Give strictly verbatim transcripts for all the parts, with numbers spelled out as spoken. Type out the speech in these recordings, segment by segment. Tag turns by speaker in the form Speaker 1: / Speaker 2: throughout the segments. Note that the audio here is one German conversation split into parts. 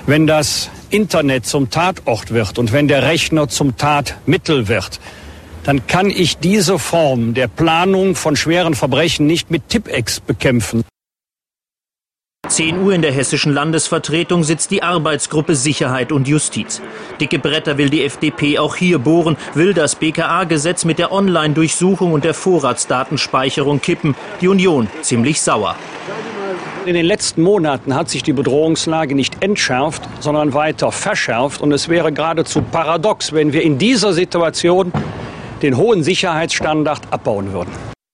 Speaker 1: Wenn das Internet zum Tatort wird und wenn der Rechner zum Tatmittel wird, dann kann ich diese Form der Planung von schweren Verbrechen nicht mit Tipp-Ex bekämpfen.
Speaker 2: zehn Uhr in der hessischen Landesvertretung sitzt die Arbeitsgruppe Sicherheit und Justiz. Dicke Bretter will die F D P auch hier bohren, will das B K A-Gesetz mit der Online-Durchsuchung und der Vorratsdatenspeicherung kippen. Die Union ziemlich sauer.
Speaker 1: In den letzten Monaten hat sich die Bedrohungslage nicht entschärft, sondern weiter verschärft. Und es wäre geradezu paradox, wenn wir in dieser Situation den hohen Sicherheitsstandard abbauen würden.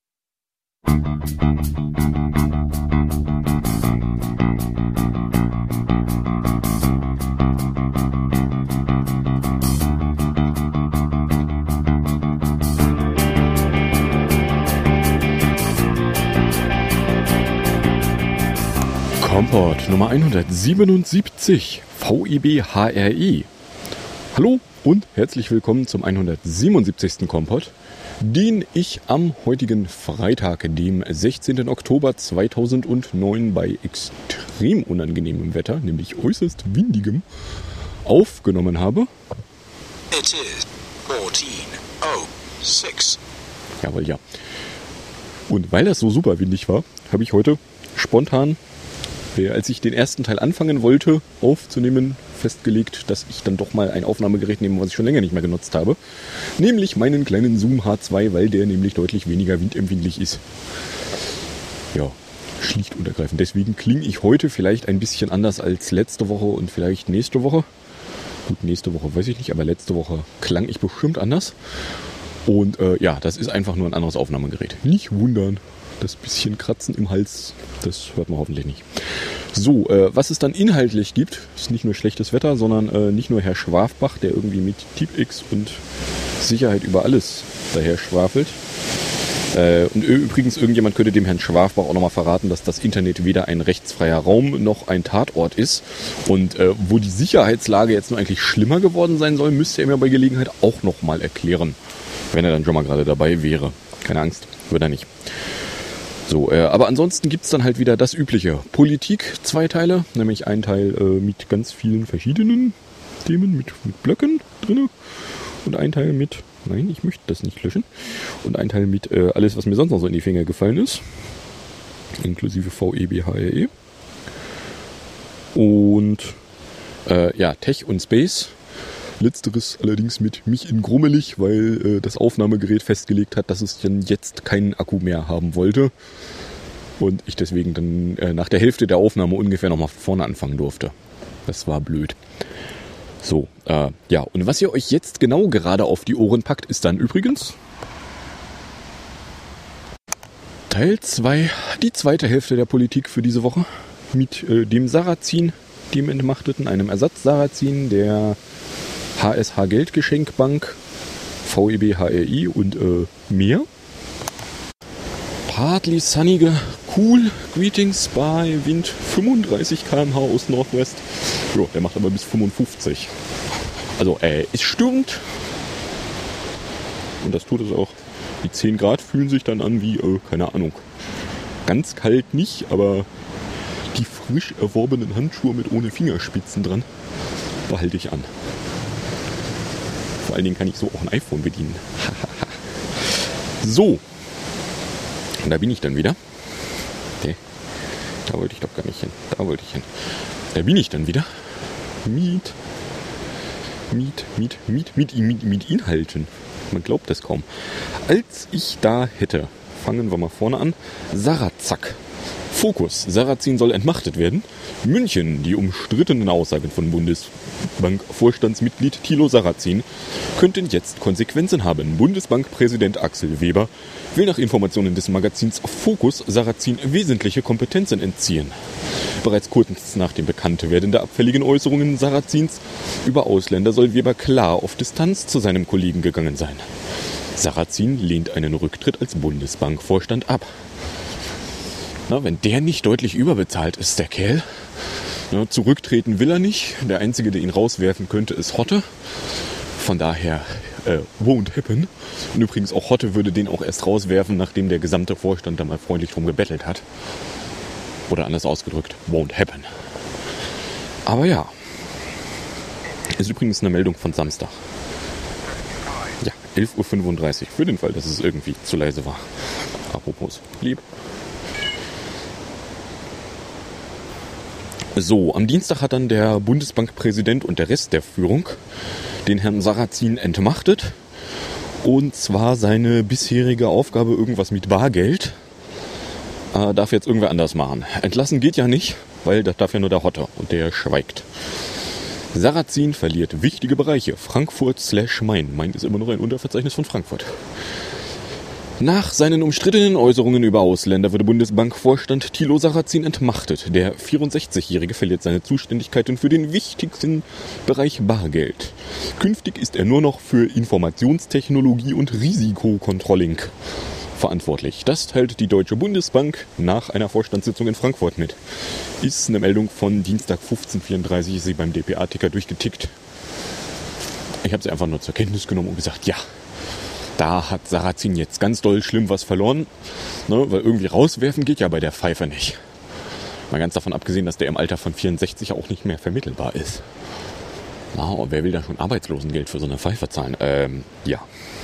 Speaker 3: Kompott Nummer hundertsiebenundsiebzig, V I B H R E. Hallo und herzlich willkommen zum hundertsiebenundsiebzigsten Kompott, den ich am heutigen Freitag, dem sechzehnten Oktober zweitausendneun, bei extrem unangenehmem Wetter, nämlich äußerst windigem, aufgenommen habe.
Speaker 4: It is fourteen oh six.
Speaker 3: Jawohl, ja. Und weil das so super windig war, habe ich heute spontan, als ich den ersten Teil anfangen wollte aufzunehmen, festgelegt, dass ich dann doch mal ein Aufnahmegerät nehme, was ich schon länger nicht mehr genutzt habe. Nämlich meinen kleinen Zoom H zwei, weil der nämlich deutlich weniger windempfindlich ist. Ja, schlicht und ergreifend. Deswegen klinge ich heute vielleicht ein bisschen anders als letzte Woche und vielleicht nächste Woche. Gut, nächste Woche weiß ich nicht, aber letzte Woche klang ich bestimmt anders. Und äh, ja, das ist einfach nur ein anderes Aufnahmegerät. Nicht wundern. Das bisschen Kratzen im Hals, das hört man hoffentlich nicht. So, äh, was es dann inhaltlich gibt, ist nicht nur schlechtes Wetter, sondern äh, nicht nur Herr Schwafbach, der irgendwie mit Tipp-Ex und Sicherheit über alles daher schwafelt. Äh, und übrigens, irgendjemand könnte dem Herrn Schwafbach auch nochmal verraten, dass das Internet weder ein rechtsfreier Raum noch ein Tatort ist. Und äh, wo die Sicherheitslage jetzt nur eigentlich schlimmer geworden sein soll, müsste er mir bei Gelegenheit auch nochmal erklären. Wenn er dann schon mal gerade dabei wäre. Keine Angst, wird er nicht. So, äh, aber ansonsten gibt's dann halt wieder das übliche. Politik, zwei Teile, nämlich ein Teil äh, mit ganz vielen verschiedenen Themen, mit, mit Blöcken drin und ein Teil mit, nein, ich möchte das nicht löschen, und ein Teil mit äh, alles, was mir sonst noch so in die Finger gefallen ist, inklusive V I B H R E und äh, ja, Tech und Space. Letzteres allerdings mit mich in grummelig, weil äh, das Aufnahmegerät festgelegt hat, dass es dann jetzt keinen Akku mehr haben wollte. Und ich deswegen dann äh, nach der Hälfte der Aufnahme ungefähr nochmal vorne anfangen durfte. Das war blöd. So, äh, ja, und was ihr euch jetzt genau gerade auf die Ohren packt, ist dann übrigens Teil zwei, die zweite Hälfte der Politik für diese Woche. Mit äh, dem Sarrazin, dem Entmachteten, einem Ersatz-Sarrazin, der H S H Geldgeschenkbank, V I B H R I und äh, mehr. Partly sunnige, cool Greetings bei Wind fünfunddreißig Kilometer pro Stunde aus Nordwest. Jo, der macht aber bis fünfundfünfzig. Also, äh, es stürmt. Und das tut es auch. Die zehn Grad fühlen sich dann an wie, äh, keine Ahnung. Ganz kalt nicht, aber die frisch erworbenen Handschuhe mit ohne Fingerspitzen dran behalte ich an. Vor allen Dingen kann ich so auch ein iPhone bedienen. So. Und da bin ich dann wieder. Nee, da wollte ich doch gar nicht hin. Da wollte ich hin. Da bin ich dann wieder. Mit, mit, mit, mit, mit, mit, mit Inhalten. Man glaubt das kaum. Als ich da hätte, fangen wir mal vorne an. Sarrazak. Fokus. Sarrazin soll entmachtet werden. München. Die umstrittenen Aussagen von Bundesbank-Vorstandsmitglied Thilo Sarrazin könnten jetzt Konsequenzen haben. Bundesbankpräsident Axel Weber will nach Informationen des Magazins Fokus Sarrazin wesentliche Kompetenzen entziehen. Bereits kurz nach dem Bekanntwerden der abfälligen Äußerungen Sarrazins über Ausländer soll Weber klar auf Distanz zu seinem Kollegen gegangen sein. Sarrazin lehnt einen Rücktritt als Bundesbankvorstand ab. Na, wenn der nicht deutlich überbezahlt ist, der Kerl. Na, zurücktreten will er nicht. Der Einzige, der ihn rauswerfen könnte, ist Hotte. Von daher äh, won't happen. Und übrigens auch Hotte würde den auch erst rauswerfen, nachdem der gesamte Vorstand da mal freundlich drum gebettelt hat. Oder anders ausgedrückt, won't happen. Aber ja, Ist übrigens eine Meldung von Samstag. Ja, elf Uhr fünfunddreißig. Für den Fall, dass es irgendwie zu leise war. Apropos lieb. So, am Dienstag hat dann der Bundesbankpräsident und der Rest der Führung den Herrn Sarrazin entmachtet. Und zwar seine bisherige Aufgabe, irgendwas mit Bargeld, äh, darf jetzt irgendwer anders machen. Entlassen geht ja nicht, weil das darf ja nur der Hotter und der schweigt. Sarrazin verliert wichtige Bereiche. Frankfurt slash Main. Main ist immer noch ein Unterverzeichnis von Frankfurt. Nach seinen umstrittenen Äußerungen über Ausländer wurde Bundesbankvorstand Thilo Sarrazin entmachtet. Der vierundsechzigjährige verliert seine Zuständigkeiten für den wichtigsten Bereich Bargeld. Künftig ist er nur noch für Informationstechnologie und Risikocontrolling verantwortlich. Das teilt die Deutsche Bundesbank nach einer Vorstandssitzung in Frankfurt mit. Ist eine Meldung von Dienstag fünfzehn Uhr vierunddreißig, ist sie beim D P A-Ticker durchgetickt. Ich habe sie einfach nur zur Kenntnis genommen und gesagt, ja, da hat Sarrazin jetzt ganz doll schlimm was verloren, ne, weil irgendwie rauswerfen geht ja bei der Pfeife nicht. Mal ganz davon abgesehen, dass der im Alter von vierundsechzig auch nicht mehr vermittelbar ist. Na, und wer will da schon Arbeitslosengeld für so eine Pfeife zahlen? Ähm, ja.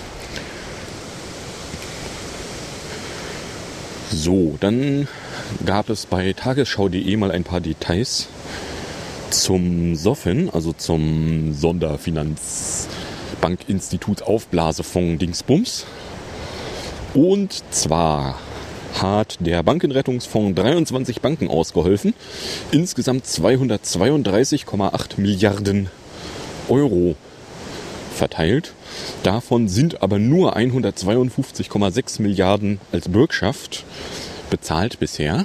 Speaker 3: So, dann gab es bei tagesschau punkt de mal ein paar Details zum Soffen, also zum Sonderfinanzbankinstitut Aufblasefonds Dingsbums. Und zwar hat der Bankenrettungsfonds dreiundzwanzig Banken ausgeholfen, insgesamt zweihundertzweiunddreißig Komma acht Milliarden Euro verteilt. Davon sind aber nur hundertzweiundfünfzig Komma sechs Milliarden als Bürgschaft bezahlt bisher.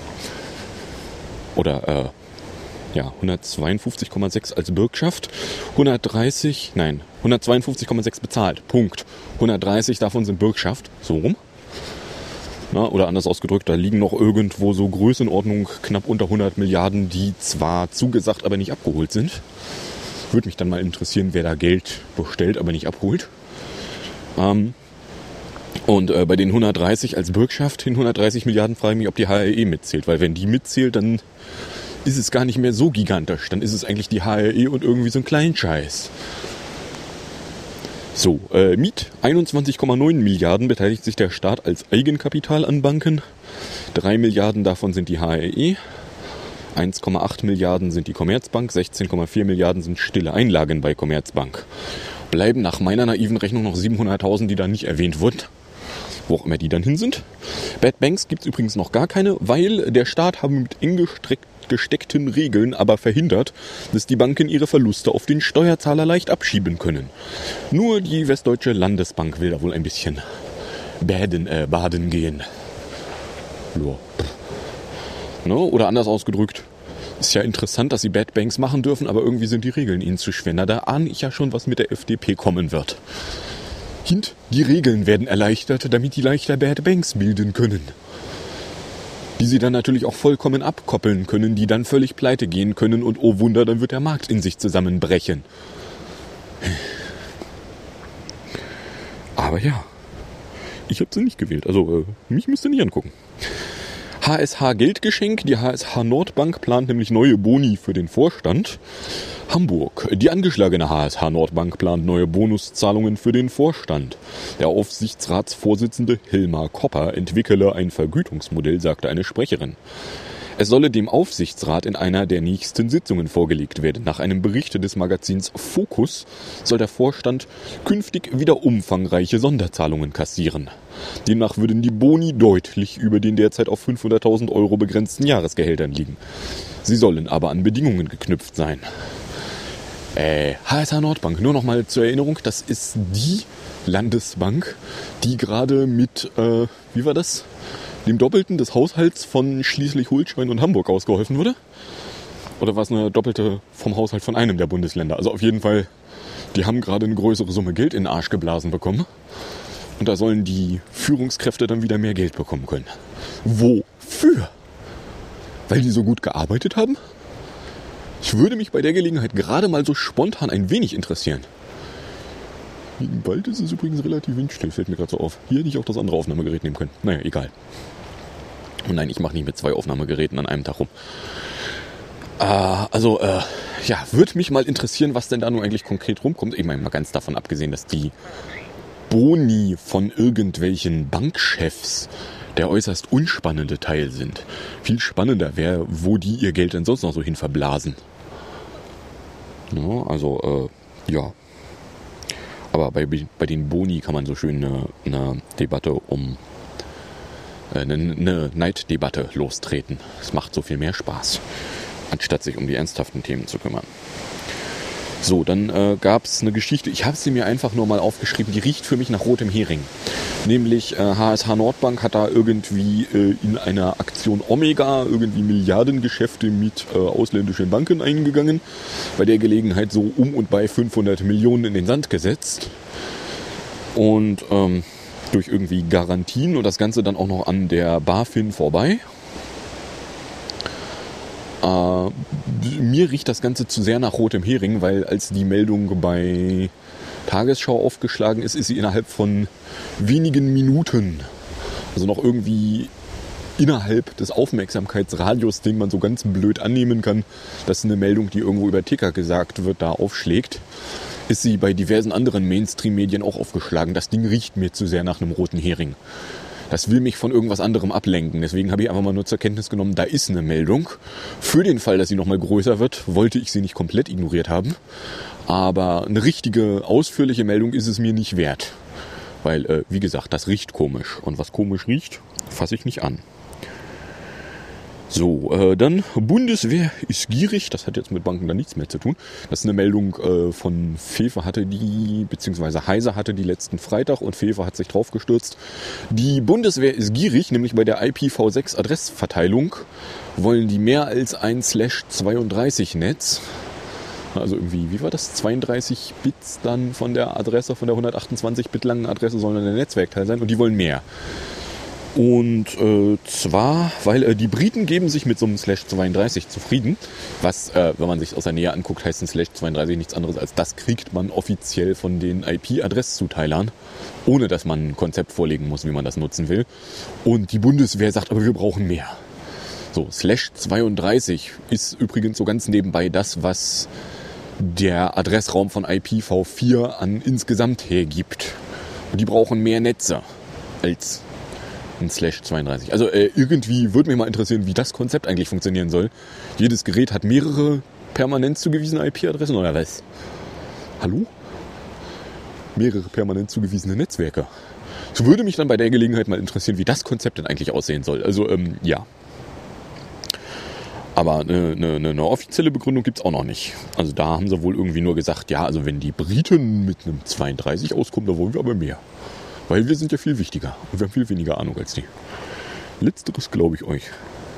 Speaker 3: Oder, äh, ja, hundertzweiundfünfzig Komma sechs als Bürgschaft, hundertdreißig, nein, hundertzweiundfünfzig Komma sechs bezahlt, Punkt. hundertdreißig davon sind Bürgschaft, so rum. Na, oder anders ausgedrückt, da liegen noch irgendwo so Größenordnung knapp unter hundert Milliarden, die zwar zugesagt, aber nicht abgeholt sind. Würde mich dann mal interessieren, wer da Geld bestellt, aber nicht abholt. Ähm, und äh, bei den hundertdreißig als Bürgschaft, den hundertdreißig Milliarden, frage ich mich, ob die H R E mitzählt. Weil wenn die mitzählt, dann ist es gar nicht mehr so gigantisch. Dann ist es eigentlich die H R E und irgendwie so ein Kleinscheiß. So, äh, Miet, einundzwanzig Komma neun Milliarden beteiligt sich der Staat als Eigenkapital an Banken. drei Milliarden davon sind die H R E. eins Komma acht Milliarden sind die Commerzbank, sechzehn Komma vier Milliarden sind stille Einlagen bei Commerzbank. Bleiben nach meiner naiven Rechnung noch siebenhunderttausend, die da nicht erwähnt wurden. Wo auch immer die dann hin sind. Bad Banks gibt es übrigens noch gar keine, weil der Staat haben mit eng gestreckt, gesteckten Regeln aber verhindert, dass die Banken ihre Verluste auf den Steuerzahler leicht abschieben können. Nur die Westdeutsche Landesbank will da wohl ein bisschen baden, äh, baden gehen. Ja. Ne? Oder anders ausgedrückt, ist ja interessant, dass sie Bad Banks machen dürfen, aber irgendwie sind die Regeln ihnen zu schwer. Na, da ahne ich ja schon, was mit der F D P kommen wird. Hint, die Regeln werden erleichtert, damit die leichter Bad Banks bilden können. Die sie dann natürlich auch vollkommen abkoppeln können, die dann völlig pleite gehen können und oh Wunder, dann wird der Markt in sich zusammenbrechen. Aber ja, ich habe sie nicht gewählt, also äh, mich müsst ihr nicht angucken. H S H Geldgeschenk. Die H S H Nordbank plant nämlich neue Boni für den Vorstand. Hamburg. Die angeschlagene H S H Nordbank plant neue Bonuszahlungen für den Vorstand. Der Aufsichtsratsvorsitzende Hilmar Kopper entwickele ein Vergütungsmodell, sagte eine Sprecherin. Es solle dem Aufsichtsrat in einer der nächsten Sitzungen vorgelegt werden. Nach einem Bericht des Magazins Focus soll der Vorstand künftig wieder umfangreiche Sonderzahlungen kassieren. Demnach würden die Boni deutlich über den derzeit auf fünfhunderttausend Euro begrenzten Jahresgehältern liegen. Sie sollen aber an Bedingungen geknüpft sein. Äh, H S H Nordbank, nur noch mal zur Erinnerung, das ist die Landesbank, die gerade mit, äh, wie war das? dem Doppelten des Haushalts von Schleswig-Holstein und Hamburg ausgeholfen wurde? Oder war es eine doppelte vom Haushalt von einem der Bundesländer? Also auf jeden Fall, die haben gerade eine größere Summe Geld in den Arsch geblasen bekommen. Und da sollen die Führungskräfte dann wieder mehr Geld bekommen können. Wofür? Weil die so gut gearbeitet haben? Ich würde mich bei der Gelegenheit gerade mal so spontan ein wenig interessieren. Im Wald ist es übrigens relativ windstill, fällt mir gerade so auf. Hier hätte ich auch das andere Aufnahmegerät nehmen können. Naja, egal. Und nein, ich mache nicht mit zwei Aufnahmegeräten an einem Tag rum. Äh, also, äh, ja, würde mich mal interessieren, was denn da nun eigentlich konkret rumkommt. Ich meine, mal ganz davon abgesehen, dass die Boni von irgendwelchen Bankchefs der äußerst unspannende Teil sind. Viel spannender wäre, wo die ihr Geld denn sonst noch so hin verblasen. Ja, also, äh, ja. Aber bei, bei den Boni kann man so schön eine, eine Debatte um, äh, eine, eine Neiddebatte lostreten. Es macht so viel mehr Spaß, anstatt sich um die ernsthaften Themen zu kümmern. So, dann äh, gab es eine Geschichte, ich habe sie mir einfach nur mal aufgeschrieben, die riecht für mich nach rotem Hering. Nämlich äh, H S H Nordbank hat da irgendwie äh, in einer Aktion Omega irgendwie Milliardengeschäfte mit äh, ausländischen Banken eingegangen. Bei der Gelegenheit so um und bei fünfhundert Millionen in den Sand gesetzt. Und ähm, durch irgendwie Garantien und das Ganze dann auch noch an der BaFin vorbei. Uh, mir riecht das Ganze zu sehr nach rotem Hering, weil als die Meldung bei Tagesschau aufgeschlagen ist, ist sie innerhalb von wenigen Minuten, also noch irgendwie innerhalb des Aufmerksamkeitsradius, den man so ganz blöd annehmen kann, dass eine Meldung, die irgendwo über Ticker gesagt wird, da aufschlägt, ist sie bei diversen anderen Mainstream-Medien auch aufgeschlagen. Das Ding riecht mir zu sehr nach einem roten Hering. Das will mich von irgendwas anderem ablenken. Deswegen habe ich einfach mal nur zur Kenntnis genommen, da ist eine Meldung. Für den Fall, dass sie nochmal größer wird, wollte ich sie nicht komplett ignoriert haben. Aber eine richtige, ausführliche Meldung ist es mir nicht wert. Weil, äh, wie gesagt, das riecht komisch. Und was komisch riecht, fasse ich nicht an. So, äh, dann Bundeswehr ist gierig. Das hat jetzt mit Banken dann nichts mehr zu tun. Das ist eine Meldung äh, von Fefe hatte die, beziehungsweise Heise hatte die letzten Freitag und Fefe hat sich drauf gestürzt. Die Bundeswehr ist gierig, nämlich bei der I P v sechs Adressverteilung wollen die mehr als ein Slash zweiunddreißig Netz. Also irgendwie, wie war das? zweiunddreißig Bits dann von der Adresse, von der hundertachtundzwanzig Bit langen Adresse sollen dann der Netzwerkteil sein und die wollen mehr. Und äh, zwar, weil äh, die Briten geben sich mit so einem Slash zweiunddreißig zufrieden, was, äh, wenn man sich aus der Nähe anguckt, heißt ein Slash zweiunddreißig nichts anderes als das kriegt man offiziell von den I P-Adresszuteilern, ohne dass man ein Konzept vorlegen muss, wie man das nutzen will. Und die Bundeswehr sagt, aber wir brauchen mehr. So, Slash zweiunddreißig ist übrigens so ganz nebenbei das, was der Adressraum von I P v vier an insgesamt hergibt. Und die brauchen mehr Netze als ein Slash zweiunddreißig. Also äh, irgendwie würde mich mal interessieren, wie das Konzept eigentlich funktionieren soll. Jedes Gerät hat mehrere permanent zugewiesene I P-Adressen oder was? Hallo? Mehrere permanent zugewiesene Netzwerke. So würde mich dann bei der Gelegenheit mal interessieren, wie das Konzept denn eigentlich aussehen soll. Also ähm, ja. Aber eine, eine, eine offizielle Begründung gibt es auch noch nicht. Also da haben sie wohl irgendwie nur gesagt, ja, also wenn die Briten mit einem zweiunddreißig auskommen, da wollen wir aber mehr. Weil wir sind ja viel wichtiger und wir haben viel weniger Ahnung als die. Letzteres glaube ich euch.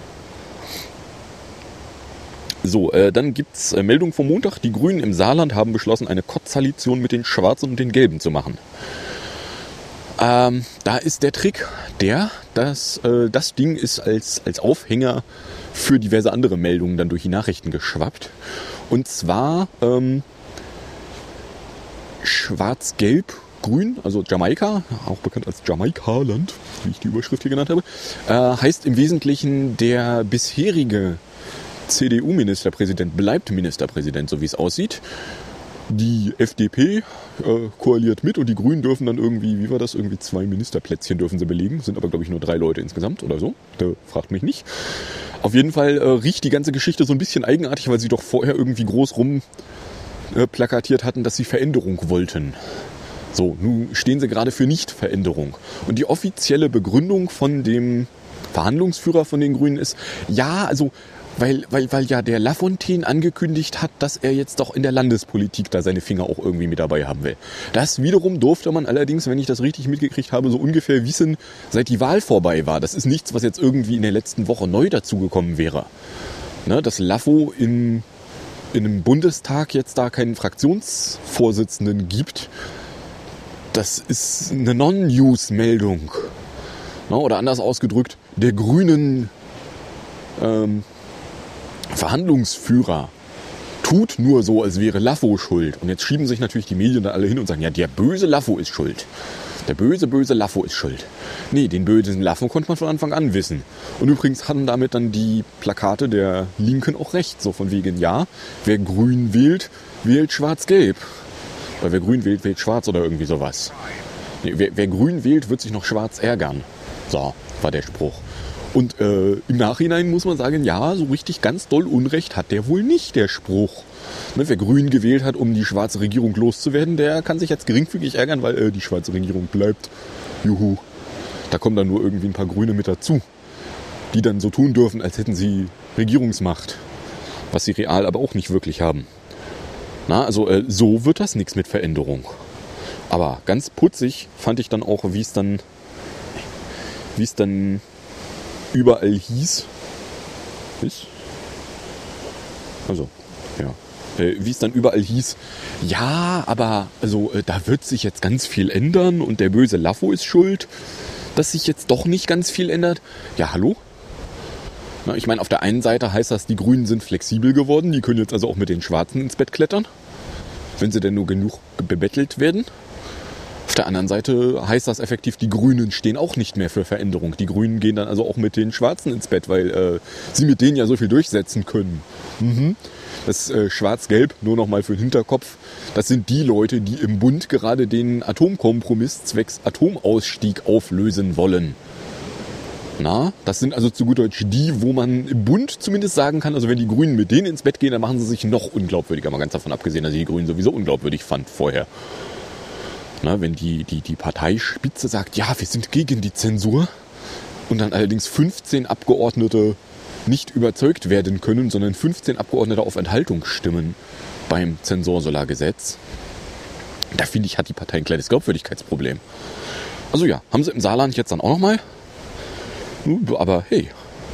Speaker 3: So, äh, dann gibt's äh, Meldung vom Montag. Die Grünen im Saarland haben beschlossen, eine Koalition mit den Schwarzen und den Gelben zu machen. Ähm, da ist der Trick der, dass äh, das Ding ist als, als Aufhänger für diverse andere Meldungen dann durch die Nachrichten geschwappt. Und zwar ähm, Schwarz-Gelb Grün, also Jamaika, auch bekannt als Jamaika-Land, wie ich die Überschrift hier genannt habe, äh, heißt im Wesentlichen, der bisherige C D U-Ministerpräsident bleibt Ministerpräsident, so wie es aussieht. Die F D P äh, koaliert mit und die Grünen dürfen dann irgendwie, wie war das, irgendwie zwei Ministerplätzchen dürfen sie belegen, sind aber glaube ich nur drei Leute insgesamt oder so, der fragt mich nicht. Auf jeden Fall äh, riecht die ganze Geschichte so ein bisschen eigenartig, weil sie doch vorher irgendwie groß rum äh, plakatiert hatten, dass sie Veränderung wollten. So, nun stehen sie gerade für Nichtveränderung. Und die offizielle Begründung von dem Verhandlungsführer von den Grünen ist, ja, also, weil, weil, weil ja der Lafontaine angekündigt hat, dass er jetzt doch in der Landespolitik da seine Finger auch irgendwie mit dabei haben will. Das wiederum durfte man allerdings, wenn ich das richtig mitgekriegt habe, so ungefähr wissen, seit die Wahl vorbei war. Das ist nichts, was jetzt irgendwie in der letzten Woche neu dazugekommen wäre. Ne, dass Lafo in, in einem Bundestag jetzt da keinen Fraktionsvorsitzenden gibt, das ist eine Non-News-Meldung. Oder anders ausgedrückt, der Grünen ähm, Verhandlungsführer tut nur so, als wäre Laffo schuld. Und jetzt schieben sich natürlich die Medien da alle hin und sagen, ja, der böse Laffo ist schuld. Der böse, böse Laffo ist schuld. Nee, den bösen Laffo konnte man von Anfang an wissen. Und übrigens hatten damit dann die Plakate der Linken auch recht. So von wegen, ja, wer grün wählt, wählt schwarz-gelb. Oder wer grün wählt, wählt schwarz oder irgendwie sowas. Nee, wer, wer grün wählt, wird sich noch schwarz ärgern. So, war der Spruch. Und äh, im Nachhinein muss man sagen, ja, so richtig ganz doll Unrecht hat der wohl nicht, der Spruch. Ne, wer grün gewählt hat, um die schwarze Regierung loszuwerden, der kann sich jetzt geringfügig ärgern, weil äh, die schwarze Regierung bleibt. Juhu. Da kommen dann nur irgendwie ein paar Grüne mit dazu, die dann so tun dürfen, als hätten sie Regierungsmacht. Was sie real aber auch nicht wirklich haben. Na, also äh, so wird das nichts mit Veränderung. Aber ganz putzig fand ich dann auch, wie es dann, wie es dann überall hieß. Ist? Also, ja. Äh, wie es dann überall hieß, ja, aber also äh, da wird sich jetzt ganz viel ändern und der böse Laffo ist schuld, dass sich jetzt doch nicht ganz viel ändert. Ja, hallo? Na, ich meine, auf der einen Seite heißt das, die Grünen sind flexibel geworden, die können jetzt also auch mit den Schwarzen ins Bett klettern, wenn sie denn nur genug bebettelt werden. Auf der anderen Seite heißt das effektiv, die Grünen stehen auch nicht mehr für Veränderung. Die Grünen gehen dann also auch mit den Schwarzen ins Bett, weil äh, sie mit denen ja so viel durchsetzen können. Mhm. Das äh, Schwarz-Gelb, nur noch mal für den Hinterkopf, das sind die Leute, die im Bund gerade den Atomkompromiss zwecks Atomausstieg auflösen wollen. Na, das sind also zu gut Deutsch die, wo man im Bund zumindest sagen kann, also wenn die Grünen mit denen ins Bett gehen, dann machen sie sich noch unglaubwürdiger. Mal ganz davon abgesehen, dass ich die Grünen sowieso unglaubwürdig fand vorher. Na, wenn die, die, die Parteispitze sagt, ja, wir sind gegen die Zensur und dann allerdings fünfzehn Abgeordnete nicht überzeugt werden können, sondern fünfzehn Abgeordnete auf Enthaltung stimmen beim Zensursolargesetz, da finde ich, hat die Partei ein kleines Glaubwürdigkeitsproblem. Also ja, haben sie im Saarland jetzt dann auch nochmal. Aber hey.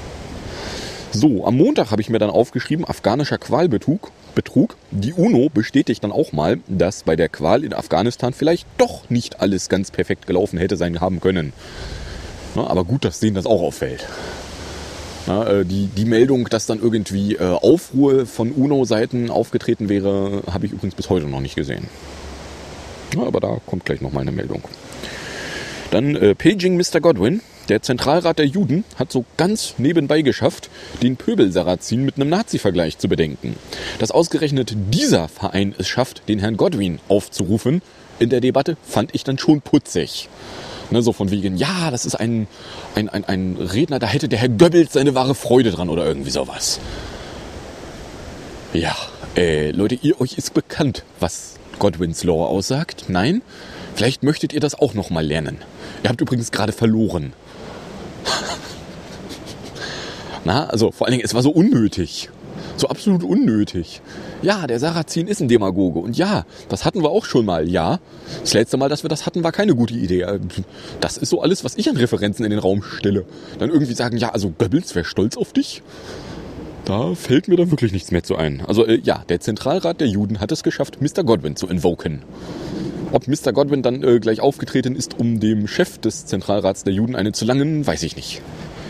Speaker 3: So, am Montag habe ich mir dann aufgeschrieben, afghanischer Qualbetrug. Betrug. Die UNO bestätigt dann auch mal, dass bei der Qual in Afghanistan vielleicht doch nicht alles ganz perfekt gelaufen hätte sein haben können. Na, aber gut, dass denen das auch auffällt. Na, äh, die, die Meldung, dass dann irgendwie äh, Aufruhr von UNO-Seiten aufgetreten wäre, habe ich übrigens bis heute noch nicht gesehen. Na, aber da kommt gleich nochmal eine Meldung. Dann äh, Paging Mister Godwin. Der Zentralrat der Juden hat so ganz nebenbei geschafft, den Pöbel-Sarrazin mit einem Nazi-Vergleich zu bedenken. Dass ausgerechnet dieser Verein es schafft, den Herrn Godwin aufzurufen in der Debatte, fand ich dann schon putzig. Ne, so von wegen, ja, das ist ein, ein, ein, ein Redner, da hätte der Herr Goebbels seine wahre Freude dran oder irgendwie sowas. Ja, äh, Leute, ihr, euch ist bekannt, was Godwins Law aussagt. Nein? Vielleicht möchtet ihr das auch noch mal lernen. Ihr habt übrigens gerade verloren. Na, also vor allen Dingen, es war so unnötig. So absolut unnötig. Ja, der Sarrazin ist ein Demagoge. Und ja, das hatten wir auch schon mal. Ja, das letzte Mal, dass wir das hatten, war keine gute Idee. Das ist so alles, was ich an Referenzen in den Raum stelle. Dann irgendwie sagen, ja, also Goebbels wäre stolz auf dich. Da fällt mir dann wirklich nichts mehr zu ein. Also äh, ja, der Zentralrat der Juden hat es geschafft, Mister Godwin zu invoken. Ob Mister Godwin dann äh, gleich aufgetreten ist, um dem Chef des Zentralrats der Juden eine zu langen, weiß ich nicht.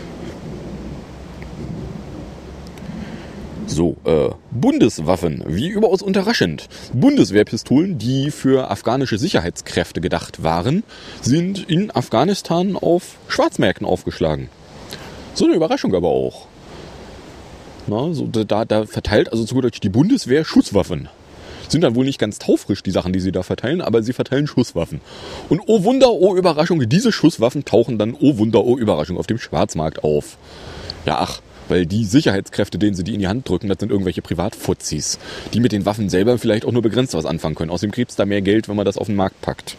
Speaker 3: So, äh, Bundeswaffen, wie überaus unterraschend. Bundeswehrpistolen, die für afghanische Sicherheitskräfte gedacht waren, sind in Afghanistan auf Schwarzmärkten aufgeschlagen. So eine Überraschung aber auch. Na, so, da, da verteilt also zu gut Deutsch die Bundeswehr Schusswaffen. Sind dann wohl nicht ganz taufrisch, die Sachen, die sie da verteilen, aber sie verteilen Schusswaffen. Und oh Wunder, oh Überraschung, diese Schusswaffen tauchen dann, oh Wunder, oh Überraschung, auf dem Schwarzmarkt auf. Ja, ach, weil die Sicherheitskräfte, denen sie die in die Hand drücken, das sind irgendwelche Privatfuzis, die mit den Waffen selber vielleicht auch nur begrenzt was anfangen können. Außerdem kriegt es da mehr Geld, wenn man das auf den Markt packt.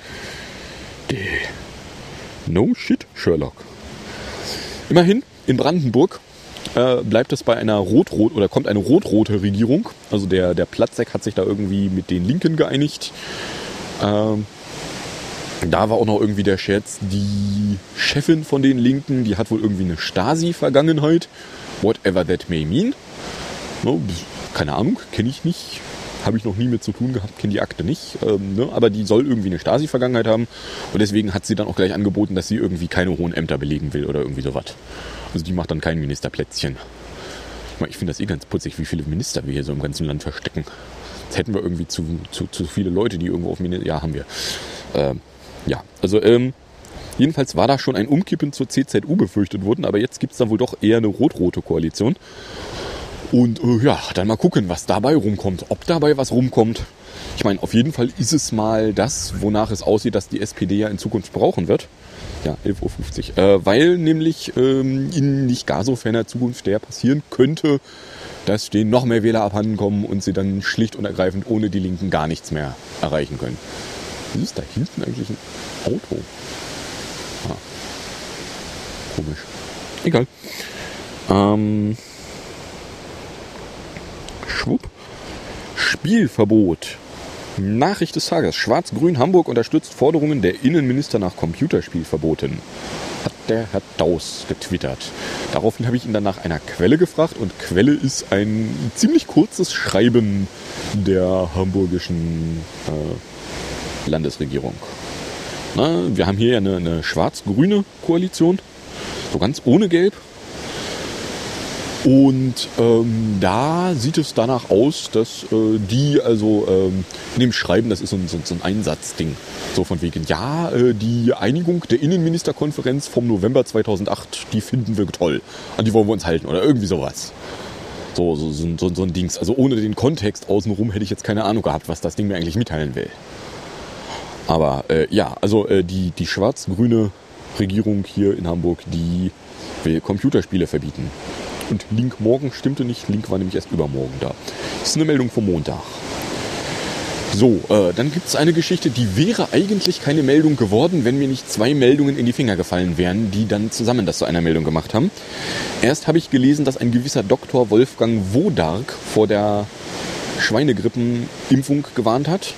Speaker 3: No shit, Sherlock. Immerhin, in Brandenburg äh, bleibt es bei einer rot-rot oder kommt eine rot-rote Regierung. Also der, der Platzek hat sich da irgendwie mit den Linken geeinigt. Ähm, da war auch noch irgendwie der Scherz, die Chefin von den Linken, die hat wohl irgendwie eine Stasi-Vergangenheit. Whatever that may mean. No, keine Ahnung, kenne ich nicht. Habe ich noch nie mit zu tun gehabt, kenne die Akte nicht. Ähm, ne? Aber die soll irgendwie eine Stasi-Vergangenheit haben. Und deswegen hat sie dann auch gleich angeboten, dass sie irgendwie keine hohen Ämter belegen will oder irgendwie sowas. Also die macht dann kein Ministerplätzchen. Ich meine, ich finde das eh ganz putzig, wie viele Minister wir hier so im ganzen Land verstecken. Jetzt hätten wir irgendwie zu, zu, zu viele Leute, die irgendwo auf Minister... Ja, haben wir. Ähm, ja, also ähm, jedenfalls war da schon ein Umkippen zur C Z U befürchtet worden, aber jetzt gibt es da wohl doch eher eine rot-rote Koalition. Und äh, ja, dann mal gucken, was dabei rumkommt. Ob dabei was rumkommt. Ich meine, auf jeden Fall ist es mal das, wonach es aussieht, dass die S P D ja in Zukunft brauchen wird. Ja, elf Uhr fünfzig. Äh, weil nämlich ähm, in nicht gar so ferner Zukunft der passieren könnte, dass denen noch mehr Wähler abhanden kommen und sie dann schlicht und ergreifend ohne die Linken gar nichts mehr erreichen können. Wie ist da hinten eigentlich ein Auto? Ah. Komisch. Egal. Ähm... Schwupp. Spielverbot. Nachricht des Tages. Schwarz-Grün Hamburg unterstützt Forderungen der Innenminister nach Computerspielverboten. Hat der Herr Daus getwittert. Daraufhin habe ich ihn dann nach einer Quelle gefragt und Quelle ist ein ziemlich kurzes Schreiben der hamburgischen äh, Landesregierung. Na, wir haben hier ja eine, eine schwarz-grüne Koalition, so ganz ohne Gelb. Und ähm, da sieht es danach aus, dass äh, die also ähm, in dem Schreiben, das ist so ein, so ein Einsatzding, so von wegen, ja, äh, die Einigung der Innenministerkonferenz vom November zweitausendacht, die finden wir toll, an die wollen wir uns halten oder irgendwie sowas. So, so, so, so, so ein Dings. Also ohne den Kontext außenrum hätte ich jetzt keine Ahnung gehabt, was das Ding mir eigentlich mitteilen will. Aber äh, ja, also äh, die, die schwarz-grüne Regierung hier in Hamburg, die will Computerspiele verbieten. Und Link morgen stimmte nicht. Link war nämlich erst übermorgen da. Das ist eine Meldung vom Montag. So, äh, dann gibt es eine Geschichte, die wäre eigentlich keine Meldung geworden, wenn mir nicht zwei Meldungen in die Finger gefallen wären, die dann zusammen das zu einer Meldung gemacht haben. Erst habe ich gelesen, dass ein gewisser Doktor Wolfgang Wodark vor der Schweinegrippenimpfung gewarnt hat.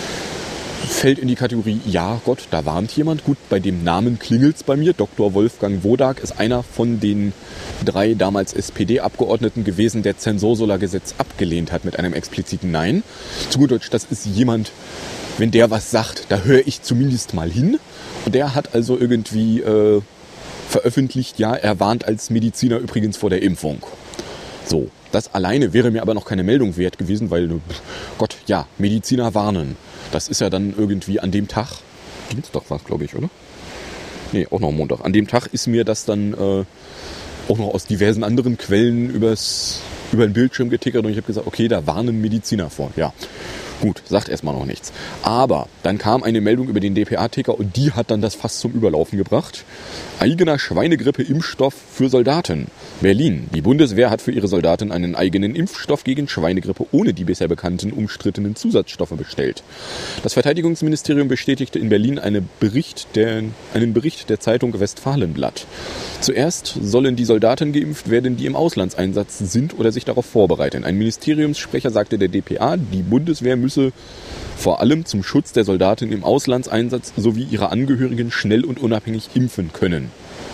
Speaker 3: Fällt in die Kategorie, ja Gott, da warnt jemand. Gut, bei dem Namen klingelt's bei mir. Doktor Wolfgang Wodark ist einer von den drei damals S P D-Abgeordneten gewesen, der Zensursola-Gesetz abgelehnt hat mit einem expliziten Nein. Zu gut Deutsch, das ist jemand, wenn der was sagt, da höre ich zumindest mal hin. Und der hat also irgendwie äh, veröffentlicht, ja, er warnt als Mediziner übrigens vor der Impfung. So, das alleine wäre mir aber noch keine Meldung wert gewesen, weil, Gott, ja, Mediziner warnen. Das ist ja dann irgendwie an dem Tag, Dienstag war es, glaube ich, oder? Nee, auch noch Montag. An dem Tag ist mir das dann äh, auch noch aus diversen anderen Quellen übers, über den Bildschirm getickert und ich habe gesagt, okay, da warnen Mediziner vor. Ja, gut, sagt erstmal noch nichts. Aber dann kam eine Meldung über den D P A-Ticker und die hat dann das Fass zum Überlaufen gebracht. Eigener Schweinegrippe-Impfstoff für Soldaten. Berlin. Die Bundeswehr hat für ihre Soldaten einen eigenen Impfstoff gegen Schweinegrippe ohne die bisher bekannten umstrittenen Zusatzstoffe bestellt. Das Verteidigungsministerium bestätigte in Berlin eine Bericht der, einen Bericht der Zeitung Westfalenblatt. Zuerst sollen die Soldaten geimpft werden, die im Auslandseinsatz sind oder sich darauf vorbereiten. Ein Ministeriumssprecher sagte der D P A, die Bundeswehr müsse vor allem zum Schutz der Soldaten im Auslandseinsatz sowie ihrer Angehörigen schnell und unabhängig impfen können.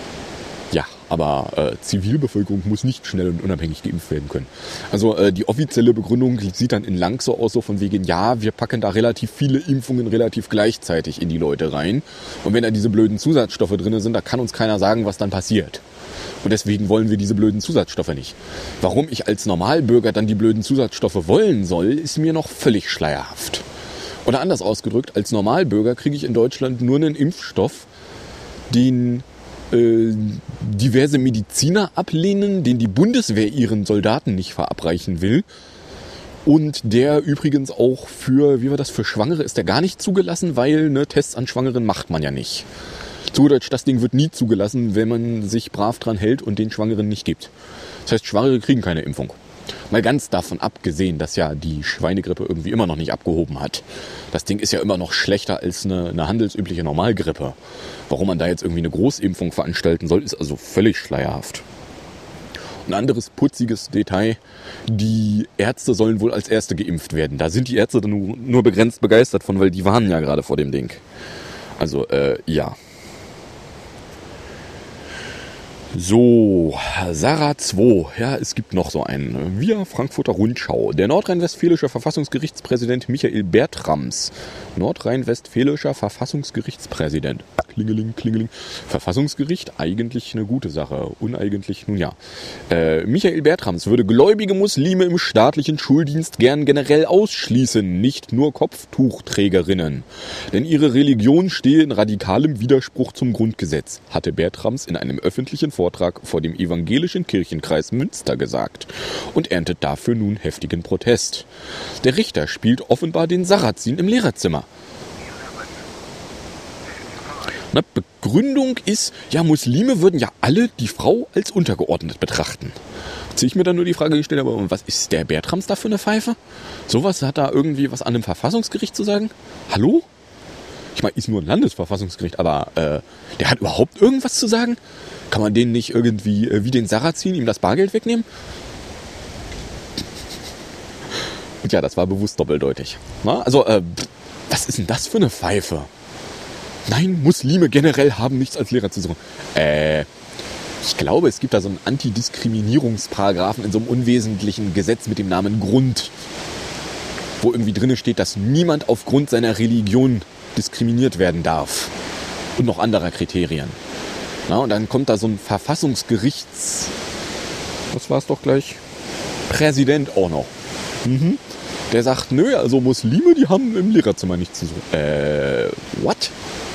Speaker 3: Ja, aber äh, Zivilbevölkerung muss nicht schnell und unabhängig geimpft werden können. Also äh, die offizielle Begründung sieht dann in Lang so aus, so von wegen, ja, wir packen da relativ viele Impfungen relativ gleichzeitig in die Leute rein. Und wenn da diese blöden Zusatzstoffe drin sind, da kann uns keiner sagen, was dann passiert. Und deswegen wollen wir diese blöden Zusatzstoffe nicht. Warum ich als Normalbürger dann die blöden Zusatzstoffe wollen soll, ist mir noch völlig schleierhaft. Oder anders ausgedrückt, als Normalbürger kriege ich in Deutschland nur einen Impfstoff, den äh, diverse Mediziner ablehnen, den die Bundeswehr ihren Soldaten nicht verabreichen will. Und der übrigens auch für, wie war das, für Schwangere ist der gar nicht zugelassen, weil ne, Tests an Schwangeren macht man ja nicht. Zu Deutsch, das Ding wird nie zugelassen, wenn man sich brav dran hält und den Schwangeren nicht gibt. Das heißt, Schwangere kriegen keine Impfung. Mal ganz davon abgesehen, dass ja die Schweinegrippe irgendwie immer noch nicht abgehoben hat. Das Ding ist ja immer noch schlechter als eine, eine handelsübliche Normalgrippe. Warum man da jetzt irgendwie eine Großimpfung veranstalten soll, ist also völlig schleierhaft. Ein anderes putziges Detail, die Ärzte sollen wohl als Erste geimpft werden. Da sind die Ärzte dann nur, nur begrenzt begeistert von, weil die warnen ja gerade vor dem Ding. Also, äh, ja. So, Sarah zwei. Ja, es gibt noch so einen. Wir Frankfurter Rundschau. Der nordrhein-westfälische Verfassungsgerichtspräsident Michael Bertrams. Nordrhein-westfälischer Verfassungsgerichtspräsident. Klingeling, klingeling. Verfassungsgericht, eigentlich eine gute Sache. Uneigentlich, nun ja. Äh, Michael Bertrams würde gläubige Muslime im staatlichen Schuldienst gern generell ausschließen, nicht nur Kopftuchträgerinnen. Denn ihre Religion stehe in radikalem Widerspruch zum Grundgesetz, hatte Bertrams in einem öffentlichen Vortrag vor dem evangelischen Kirchenkreis Münster gesagt und erntet dafür nun heftigen Protest. Der Richter spielt offenbar den Sarrazin im Lehrerzimmer. Na, Begründung ist, ja, Muslime würden ja alle die Frau als untergeordnet betrachten. Jetzt ich mir dann nur die Frage gestellt, aber was ist der Bertrams da für eine Pfeife? Sowas hat da irgendwie was an einem Verfassungsgericht zu sagen? Hallo? Ich meine, ist nur ein Landesverfassungsgericht, aber äh, der hat überhaupt irgendwas zu sagen? Kann man den nicht irgendwie, äh, wie den Sarrazin, ihm das Bargeld wegnehmen? Und ja, das war bewusst doppeldeutig. Na, also, äh, was ist denn das für eine Pfeife? Nein, Muslime generell haben nichts als Lehrer zu suchen. Äh, ich glaube, es gibt da so einen Antidiskriminierungsparagraphen in so einem unwesentlichen Gesetz mit dem Namen Grund, wo irgendwie drin steht, dass niemand aufgrund seiner Religion diskriminiert werden darf. Und noch anderer Kriterien. Na, und dann kommt da so ein Verfassungsgerichts... Was war es doch gleich? Präsident auch noch. Mhm. Der sagt, nö, also Muslime, die haben im Lehrerzimmer nichts zu suchen. Äh, what?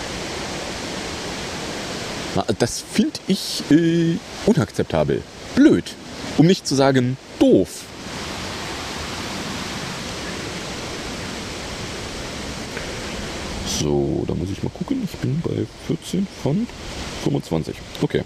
Speaker 3: Na, das finde ich äh, unakzeptabel. Blöd. Um nicht zu sagen, doof. So, da muss ich mal gucken. Ich bin bei vierzehn von fünfundzwanzig. Okay.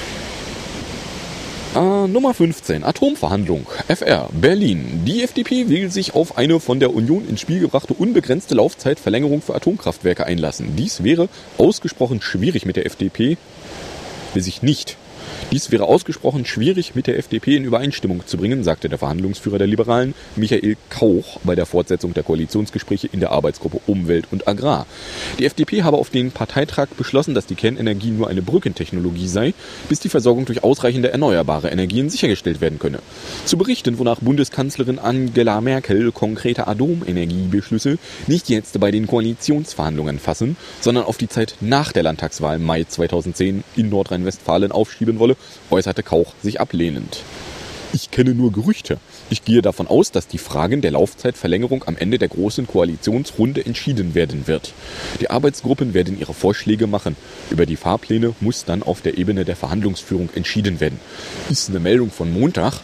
Speaker 3: Äh, Nummer fünfzehn. Atomverhandlung. F R. Berlin. Die F D P will sich auf eine von der Union ins Spiel gebrachte unbegrenzte Laufzeitverlängerung für Atomkraftwerke einlassen. Dies wäre ausgesprochen schwierig mit der F D P. Will sich nicht. Dies wäre ausgesprochen schwierig mit der F D P in Übereinstimmung zu bringen, sagte der Verhandlungsführer der Liberalen, Michael Kauch, bei der Fortsetzung der Koalitionsgespräche in der Arbeitsgruppe Umwelt und Agrar. Die F D P habe auf den Parteitag beschlossen, dass die Kernenergie nur eine Brückentechnologie sei, bis die Versorgung durch ausreichende erneuerbare Energien sichergestellt werden könne. Zu berichten, wonach Bundeskanzlerin Angela Merkel konkrete Atomenergiebeschlüsse nicht jetzt bei den Koalitionsverhandlungen fassen, sondern auf die Zeit nach der Landtagswahl Mai zweitausendzehn in Nordrhein-Westfalen aufschieben wolle, äußerte Kauch sich ablehnend. Ich kenne nur Gerüchte. Ich gehe davon aus, dass die Fragen der Laufzeitverlängerung am Ende der großen Koalitionsrunde entschieden werden wird. Die Arbeitsgruppen werden ihre Vorschläge machen. Über die Fahrpläne muss dann auf der Ebene der Verhandlungsführung entschieden werden. Ist eine Meldung von Montag.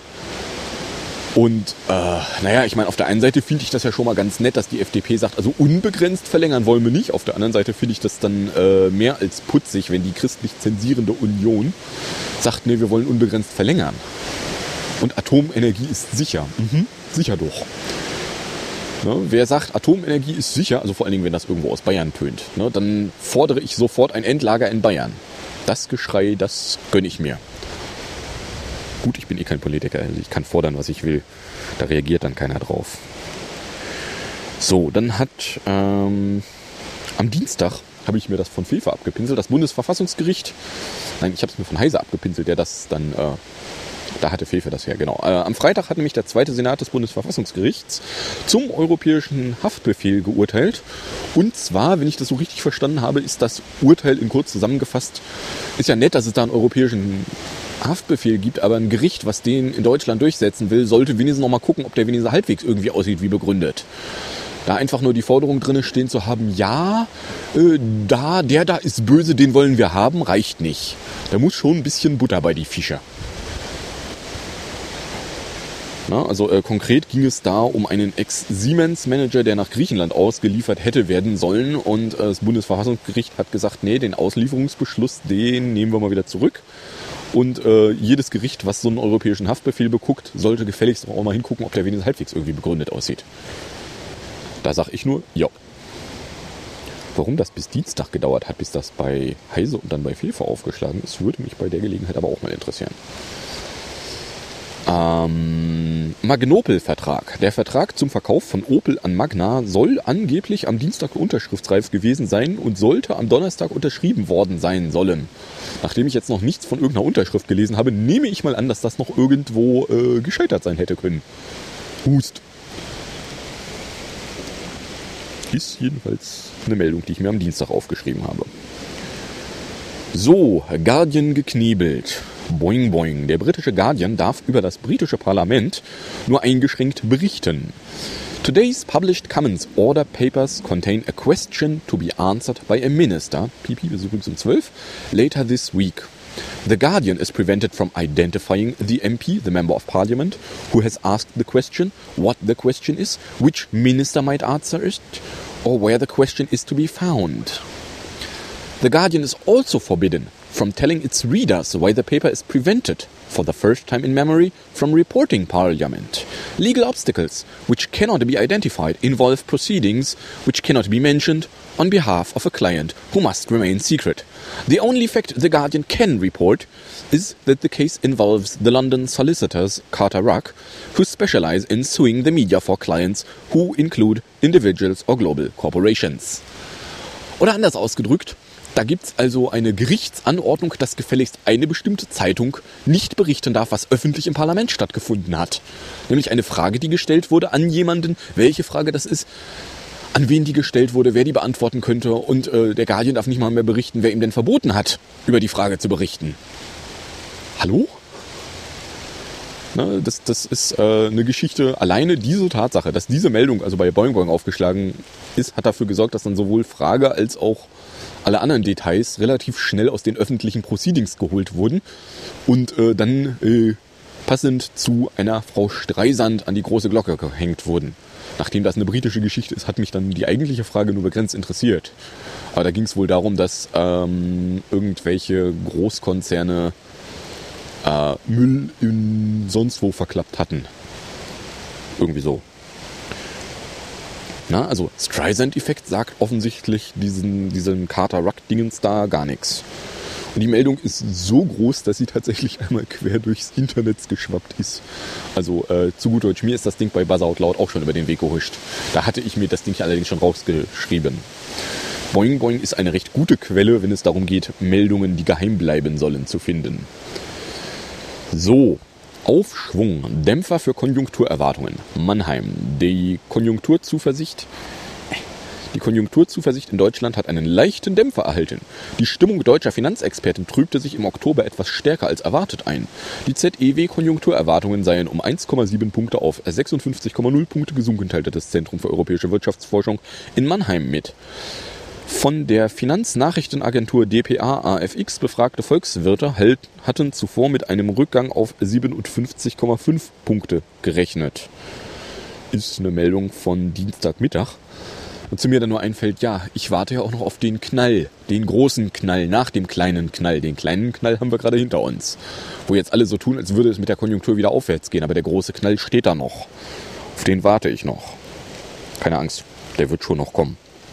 Speaker 3: Und, äh, naja, ich meine, auf der einen Seite finde ich das ja schon mal ganz nett, dass die F D P sagt, also unbegrenzt verlängern wollen wir nicht. Auf der anderen Seite finde ich das dann äh, mehr als putzig, wenn die christlich zensierende Union sagt, nee, wir wollen unbegrenzt verlängern. Und Atomenergie ist sicher. Mhm, sicher doch. Ne, wer sagt, Atomenergie ist sicher, also vor allen Dingen, wenn das irgendwo aus Bayern tönt, ne, dann fordere ich sofort ein Endlager in Bayern. Das Geschrei, das gönne ich mir. Gut, ich bin eh kein Politiker, also ich kann fordern, was ich will. Da reagiert dann keiner drauf. So, dann hat ähm, am Dienstag habe ich mir das von Fefe abgepinselt, das Bundesverfassungsgericht. Nein, ich habe es mir von Heise abgepinselt, der das dann, äh, da hatte Fefe das her, genau. Äh, am Freitag hat nämlich der zweite Senat des Bundesverfassungsgerichts zum europäischen Haftbefehl geurteilt. Und zwar, wenn ich das so richtig verstanden habe, ist das Urteil in kurz zusammengefasst, ist ja nett, dass es da einen europäischen Haftbefehl gibt, aber ein Gericht, was den in Deutschland durchsetzen will, sollte wenigstens noch mal gucken, ob der wenigstens halbwegs irgendwie aussieht wie begründet. Da einfach nur die Forderung drin stehen zu haben, ja, äh, da, der da ist böse, den wollen wir haben, reicht nicht. Da muss schon ein bisschen Butter bei die Fische. Na, also äh, konkret ging es da um einen Ex-Siemens-Manager, der nach Griechenland ausgeliefert hätte werden sollen. Und äh, das Bundesverfassungsgericht hat gesagt, nee, den Auslieferungsbeschluss, den nehmen wir mal wieder zurück. Und äh, jedes Gericht, was so einen europäischen Haftbefehl beguckt, sollte gefälligst auch mal hingucken, ob der wenigstens halbwegs irgendwie begründet aussieht. Da sage ich nur, ja. Warum das bis Dienstag gedauert hat, bis das bei Heise und dann bei Fefe aufgeschlagen ist, würde mich bei der Gelegenheit aber auch mal interessieren. Ähm, Magnopel-Vertrag. Der Vertrag zum Verkauf von Opel an Magna soll angeblich am Dienstag unterschriftsreif gewesen sein und sollte am Donnerstag unterschrieben worden sein sollen. Nachdem ich jetzt noch nichts von irgendeiner Unterschrift gelesen habe, nehme ich mal an, dass das noch irgendwo äh, gescheitert sein hätte können. Hust. Ist jedenfalls eine Meldung, die ich mir am Dienstag aufgeschrieben habe. So, Guardian geknebelt. Boing boing. Der britische Guardian darf über das britische Parlament nur eingeschränkt berichten. Today's published Commons Order Papers contain a question to be answered by a minister, P P bis übrigens um zwölf, later this week. The Guardian is prevented from identifying the M P, the Member of Parliament, who has asked the question, what the question is, which minister might answer it, or where the question is to be found. The Guardian is also forbidden from telling its readers why the paper is prevented, for the first time in memory, from reporting Parliament. Legal obstacles, which cannot be identified, involve proceedings which cannot be mentioned on behalf of a client who must remain secret. The only fact the Guardian can report is that the case involves the London solicitors Carter Ruck, who specialize in suing the media for clients who include individuals or global corporations. Oder anders ausgedrückt, da gibt es also eine Gerichtsanordnung, dass gefälligst eine bestimmte Zeitung nicht berichten darf, was öffentlich im Parlament stattgefunden hat. Nämlich eine Frage, die gestellt wurde an jemanden, welche Frage das ist, an wen die gestellt wurde, wer die beantworten könnte. Und äh, der Guardian darf nicht mal mehr berichten, wer ihm denn verboten hat, über die Frage zu berichten. Hallo? Na, das, das ist äh, eine Geschichte. Alleine diese Tatsache, dass diese Meldung also bei Boing Boing aufgeschlagen ist, hat dafür gesorgt, dass dann sowohl Frage als auch alle anderen Details relativ schnell aus den öffentlichen Proceedings geholt wurden und äh, dann äh, passend zu einer Frau Streisand an die große Glocke gehängt wurden. Nachdem das eine britische Geschichte ist, hat mich dann die eigentliche Frage nur begrenzt interessiert. Aber da ging es wohl darum, dass ähm, irgendwelche Großkonzerne äh, Müll in sonst wo verklappt hatten. Irgendwie so. Na, also Streisand-Effekt sagt offensichtlich diesen, diesen Carter-Ruck-Dingens da gar nichts. Und die Meldung ist so groß, dass sie tatsächlich einmal quer durchs Internet geschwappt ist. Also äh, zu gut Deutsch, mir ist das Ding bei Buzz Out Loud auch schon über den Weg gehuscht. Da hatte ich mir das Ding allerdings schon rausgeschrieben. Boing Boing ist eine recht gute Quelle, wenn es darum geht, Meldungen, die geheim bleiben sollen, zu finden. So. Aufschwung, Dämpfer für Konjunkturerwartungen. Mannheim. Die Konjunkturzuversicht, die Konjunkturzuversicht in Deutschland hat einen leichten Dämpfer erhalten. Die Stimmung deutscher Finanzexperten trübte sich im Oktober etwas stärker als erwartet ein. Die Z E W-Konjunkturerwartungen seien um eins Komma sieben Punkte auf sechsundfünfzig Komma null Punkte gesunken, teilte das Zentrum für europäische Wirtschaftsforschung in Mannheim mit. Von der Finanznachrichtenagentur D P A A F X befragte Volkswirte hatten zuvor mit einem Rückgang auf siebenundfünfzig Komma fünf Punkte gerechnet. Ist eine Meldung von Dienstagmittag. Und zu mir dann nur einfällt, ja, ich warte ja auch noch auf den Knall, den großen Knall nach dem kleinen Knall. Den kleinen Knall haben wir gerade hinter uns. Wo jetzt alle so tun, als würde es mit der Konjunktur wieder aufwärts gehen. Aber der große Knall steht da noch. Auf den warte ich noch. Keine Angst, der wird schon noch kommen.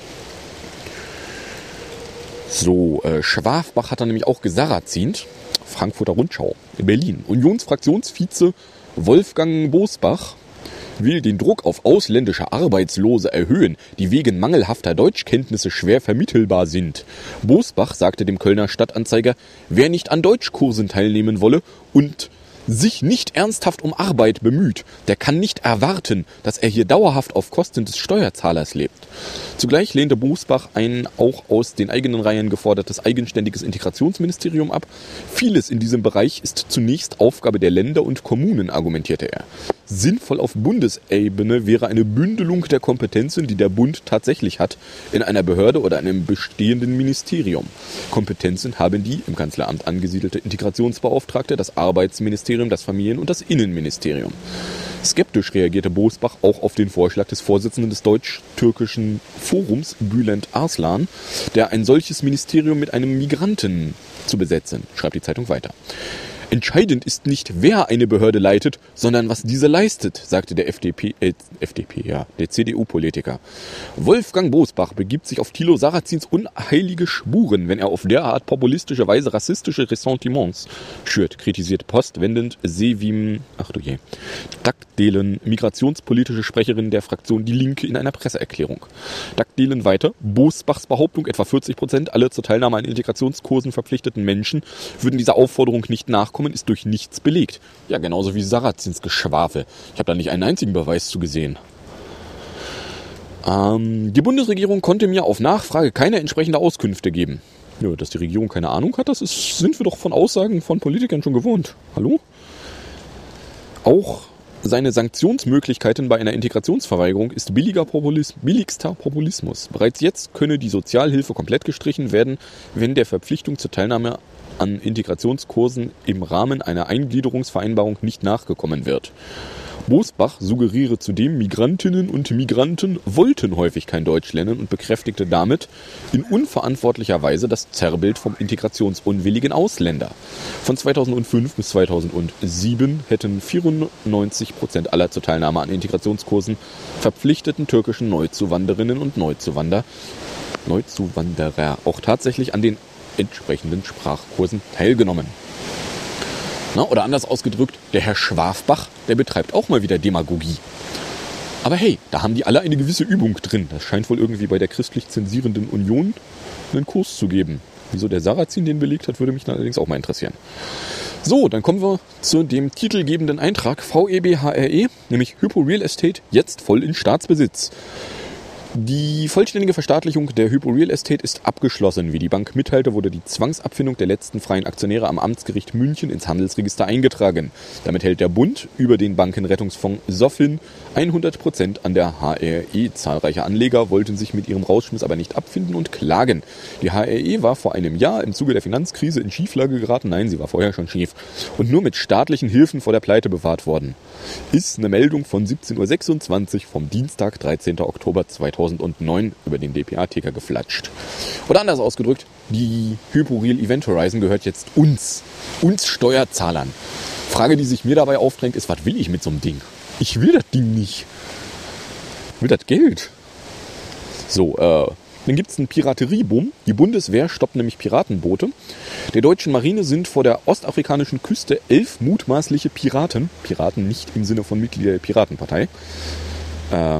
Speaker 3: So, äh, Schwafbach hat dann nämlich auch gesarrazint. Frankfurter Rundschau in Berlin. Unionsfraktionsvize Wolfgang Bosbach will den Druck auf ausländische Arbeitslose erhöhen, die wegen mangelhafter Deutschkenntnisse schwer vermittelbar sind. Bosbach sagte dem Kölner Stadtanzeiger, wer nicht an Deutschkursen teilnehmen wolle und sich nicht ernsthaft um Arbeit bemüht, der kann nicht erwarten, dass er hier dauerhaft auf Kosten des Steuerzahlers lebt. Zugleich lehnte Bosbach ein auch aus den eigenen Reihen gefordertes eigenständiges Integrationsministerium ab. Vieles in diesem Bereich ist zunächst Aufgabe der Länder und Kommunen, argumentierte er. Sinnvoll auf Bundesebene wäre eine Bündelung der Kompetenzen, die der Bund tatsächlich hat, in einer Behörde oder einem bestehenden Ministerium. Kompetenzen haben die im Kanzleramt angesiedelte Integrationsbeauftragte, das Arbeitsministerium, das Familien- und das Innenministerium. Skeptisch reagierte Bosbach auch auf den Vorschlag des Vorsitzenden des deutsch-türkischen Forums, Bülent Arslan, der ein solches Ministerium mit einem Migranten zu besetzen, schreibt die Zeitung weiter. Entscheidend ist nicht, wer eine Behörde leitet, sondern was diese leistet, sagte der F D P, äh, F D P, ja, der C D U-Politiker. Wolfgang Bosbach begibt sich auf Thilo Sarrazins unheilige Spuren, wenn er auf derart populistische Weise rassistische Ressentiments schürt, kritisiert postwendend Sevim, ach du je, Dagdelen, migrationspolitische Sprecherin der Fraktion Die Linke in einer Presseerklärung. Dagdelen weiter, Bosbachs Behauptung, etwa vierzig Prozent aller zur Teilnahme an Integrationskursen verpflichteten Menschen würden dieser Aufforderung nicht nachkommen, ist durch nichts belegt. Ja, genauso wie Sarrazins Geschwafel. Ich habe da nicht einen einzigen Beweis zu gesehen. Ähm, die Bundesregierung konnte mir auf Nachfrage keine entsprechende Auskünfte geben. Ja, dass die Regierung keine Ahnung hat, das ist, sind wir doch von Aussagen von Politikern schon gewohnt. Hallo? Auch seine Sanktionsmöglichkeiten bei einer Integrationsverweigerung ist billiger Populismus, billigster Populismus. Bereits jetzt könne die Sozialhilfe komplett gestrichen werden, wenn der Verpflichtung zur Teilnahme an Integrationskursen im Rahmen einer Eingliederungsvereinbarung nicht nachgekommen wird. Bosbach suggeriere zudem, Migrantinnen und Migranten wollten häufig kein Deutsch lernen und bekräftigte damit in unverantwortlicher Weise das Zerrbild vom integrationsunwilligen Ausländer. Von zweitausendfünf bis zweitausendsieben hätten vierundneunzig Prozent aller zur Teilnahme an Integrationskursen verpflichteten türkischen Neuzuwanderinnen und Neuzuwander, Neuzuwanderer auch tatsächlich an den entsprechenden Sprachkursen teilgenommen. Na, oder anders ausgedrückt, der Herr Schwafbach, der betreibt auch mal wieder Demagogie. Aber hey, da haben die alle eine gewisse Übung drin. Das scheint wohl irgendwie bei der christlich zensierenden Union einen Kurs zu geben. Wieso der Sarrazin den belegt hat, würde mich allerdings auch mal interessieren. So, dann kommen wir zu dem titelgebenden Eintrag V E B H R E, nämlich Hypo Real Estate jetzt voll in Staatsbesitz. Die vollständige Verstaatlichung der Hypo Real Estate ist abgeschlossen. Wie die Bank mitteilte, wurde die Zwangsabfindung der letzten freien Aktionäre am Amtsgericht München ins Handelsregister eingetragen. Damit hält der Bund über den Bankenrettungsfonds Sofin hundert Prozent an der H R E. Zahlreiche Anleger wollten sich mit ihrem Rausschmiss aber nicht abfinden und klagen. Die H R E war vor einem Jahr im Zuge der Finanzkrise in Schieflage geraten. Nein, sie war vorher schon schief. Und nur mit staatlichen Hilfen vor der Pleite bewahrt worden. Ist eine Meldung von siebzehn Uhr sechsundzwanzig vom Dienstag, dreizehnten Oktober zweitausendneun über den D P A-Ticker geflatscht. Oder anders ausgedrückt, die Hypo Real Event Horizon gehört jetzt uns, uns Steuerzahlern. Frage, die sich mir dabei aufdrängt, ist, was will ich mit so einem Ding? Ich will das Ding nicht. Ich will das Geld. So, äh, dann gibt es einen Piraterieboom. Die Bundeswehr stoppt nämlich Piratenboote. Der deutschen Marine sind vor der ostafrikanischen Küste elf mutmaßliche Piraten, Piraten nicht im Sinne von Mitglieder der Piratenpartei, äh,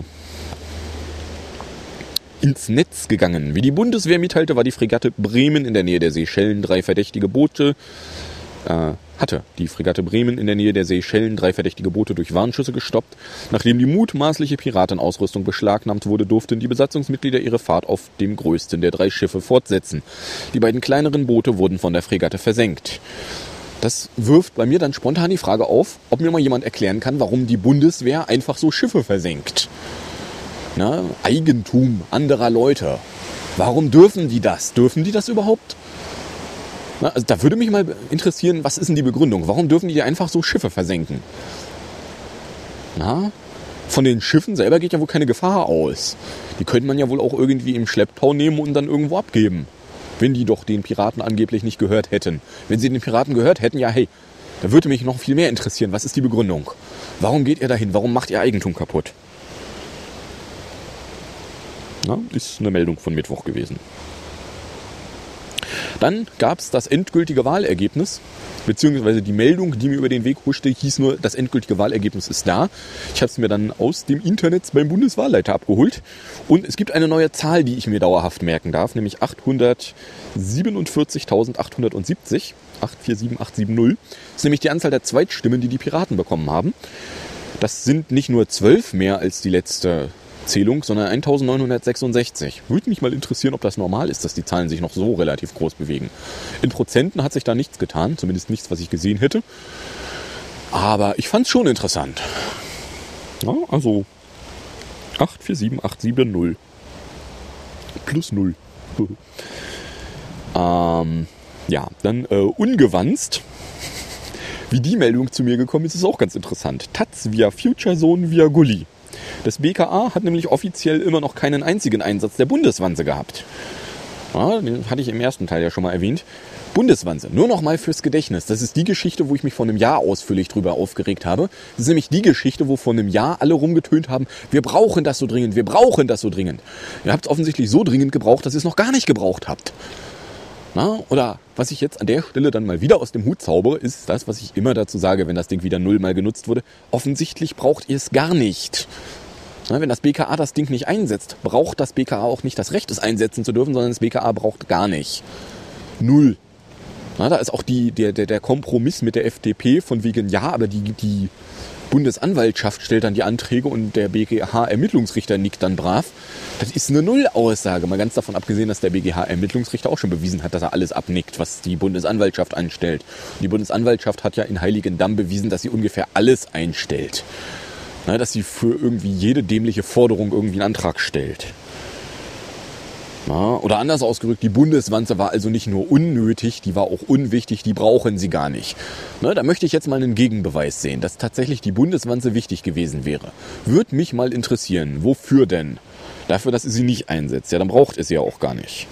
Speaker 3: ins Netz gegangen. Wie die Bundeswehr mitteilte, war die Fregatte Bremen in der Nähe der Seychellen drei verdächtige Boote, äh, hatte die Fregatte Bremen in der Nähe der Seychellen drei verdächtige Boote durch Warnschüsse gestoppt. Nachdem die mutmaßliche Piratenausrüstung beschlagnahmt wurde, durften die Besatzungsmitglieder ihre Fahrt auf dem größten der drei Schiffe fortsetzen. Die beiden kleineren Boote wurden von der Fregatte versenkt. Das wirft bei mir dann spontan die Frage auf, ob mir mal jemand erklären kann, warum die Bundeswehr einfach so Schiffe versenkt. Na, Eigentum anderer Leute. Warum dürfen die das? Dürfen die das überhaupt? Na, also da würde mich mal interessieren, was ist denn die Begründung? Warum dürfen die einfach so Schiffe versenken? Na, von den Schiffen selber geht ja wohl keine Gefahr aus. Die könnte man ja wohl auch irgendwie im Schlepptau nehmen und dann irgendwo abgeben. Wenn die doch den Piraten angeblich nicht gehört hätten. Wenn sie den Piraten gehört hätten, ja hey, da würde mich noch viel mehr interessieren. Was ist die Begründung? Warum geht ihr dahin? Warum macht ihr Eigentum kaputt? Na, ist eine Meldung von Mittwoch gewesen. Dann gab es das endgültige Wahlergebnis, beziehungsweise die Meldung, die mir über den Weg huschte, hieß nur, das endgültige Wahlergebnis ist da. Ich habe es mir dann aus dem Internet beim Bundeswahlleiter abgeholt. Und es gibt eine neue Zahl, die ich mir dauerhaft merken darf, nämlich achthundertsiebenundvierzigtausendachthundertsiebzig. acht vier sieben acht sieben null. Das ist nämlich die Anzahl der Zweitstimmen, die die Piraten bekommen haben. Das sind nicht nur zwölf mehr als die letzte Zählung, sondern eintausendneunhundertsechsundsechzig. Würde mich mal interessieren, ob das normal ist, dass die Zahlen sich noch so relativ groß bewegen. In Prozenten hat sich da nichts getan, zumindest nichts, was ich gesehen hätte. Aber ich fand es schon interessant. Ja, also acht vier sieben acht sieben null plus null. ähm, ja, dann äh, ungewanzt. Wie die Meldung zu mir gekommen ist, ist auch ganz interessant. Taz via FutureZone via Gulli. Das B K A hat nämlich offiziell immer noch keinen einzigen Einsatz der Bundeswanze gehabt. Ja, den hatte ich im ersten Teil ja schon mal erwähnt. Bundeswanze, nur noch mal fürs Gedächtnis. Das ist die Geschichte, wo ich mich vor einem Jahr ausführlich drüber aufgeregt habe. Das ist nämlich die Geschichte, wo vor einem Jahr alle rumgetönt haben, wir brauchen das so dringend, wir brauchen das so dringend. Ihr habt es offensichtlich so dringend gebraucht, dass ihr es noch gar nicht gebraucht habt. Na, oder was ich jetzt an der Stelle dann mal wieder aus dem Hut zaubere, ist das, was ich immer dazu sage, wenn das Ding wieder nullmal genutzt wurde. Offensichtlich braucht ihr es gar nicht. Na, wenn das B K A das Ding nicht einsetzt, braucht das B K A auch nicht das Recht, es einsetzen zu dürfen, sondern das B K A braucht gar nicht. Null. Na, da ist auch die, der, der, der Kompromiss mit der F D P von wegen, ja, aber die, die Bundesanwaltschaft stellt dann die Anträge und der B G H-Ermittlungsrichter nickt dann brav. Das ist eine Null-Aussage. Mal ganz davon abgesehen, dass der B G H-Ermittlungsrichter auch schon bewiesen hat, dass er alles abnickt, was die Bundesanwaltschaft anstellt. Und die Bundesanwaltschaft hat ja in Heiligendamm bewiesen, dass sie ungefähr alles einstellt. Na, dass sie für irgendwie jede dämliche Forderung irgendwie einen Antrag stellt. Na, oder anders ausgedrückt, die Bundeswanze war also nicht nur unnötig, die war auch unwichtig, die brauchen sie gar nicht. Na, da möchte ich jetzt mal einen Gegenbeweis sehen, dass tatsächlich die Bundeswanze wichtig gewesen wäre. Würde mich mal interessieren, wofür denn? Dafür, dass ihr sie nicht einsetzt. Ja, dann braucht ihr sie ja auch gar nicht.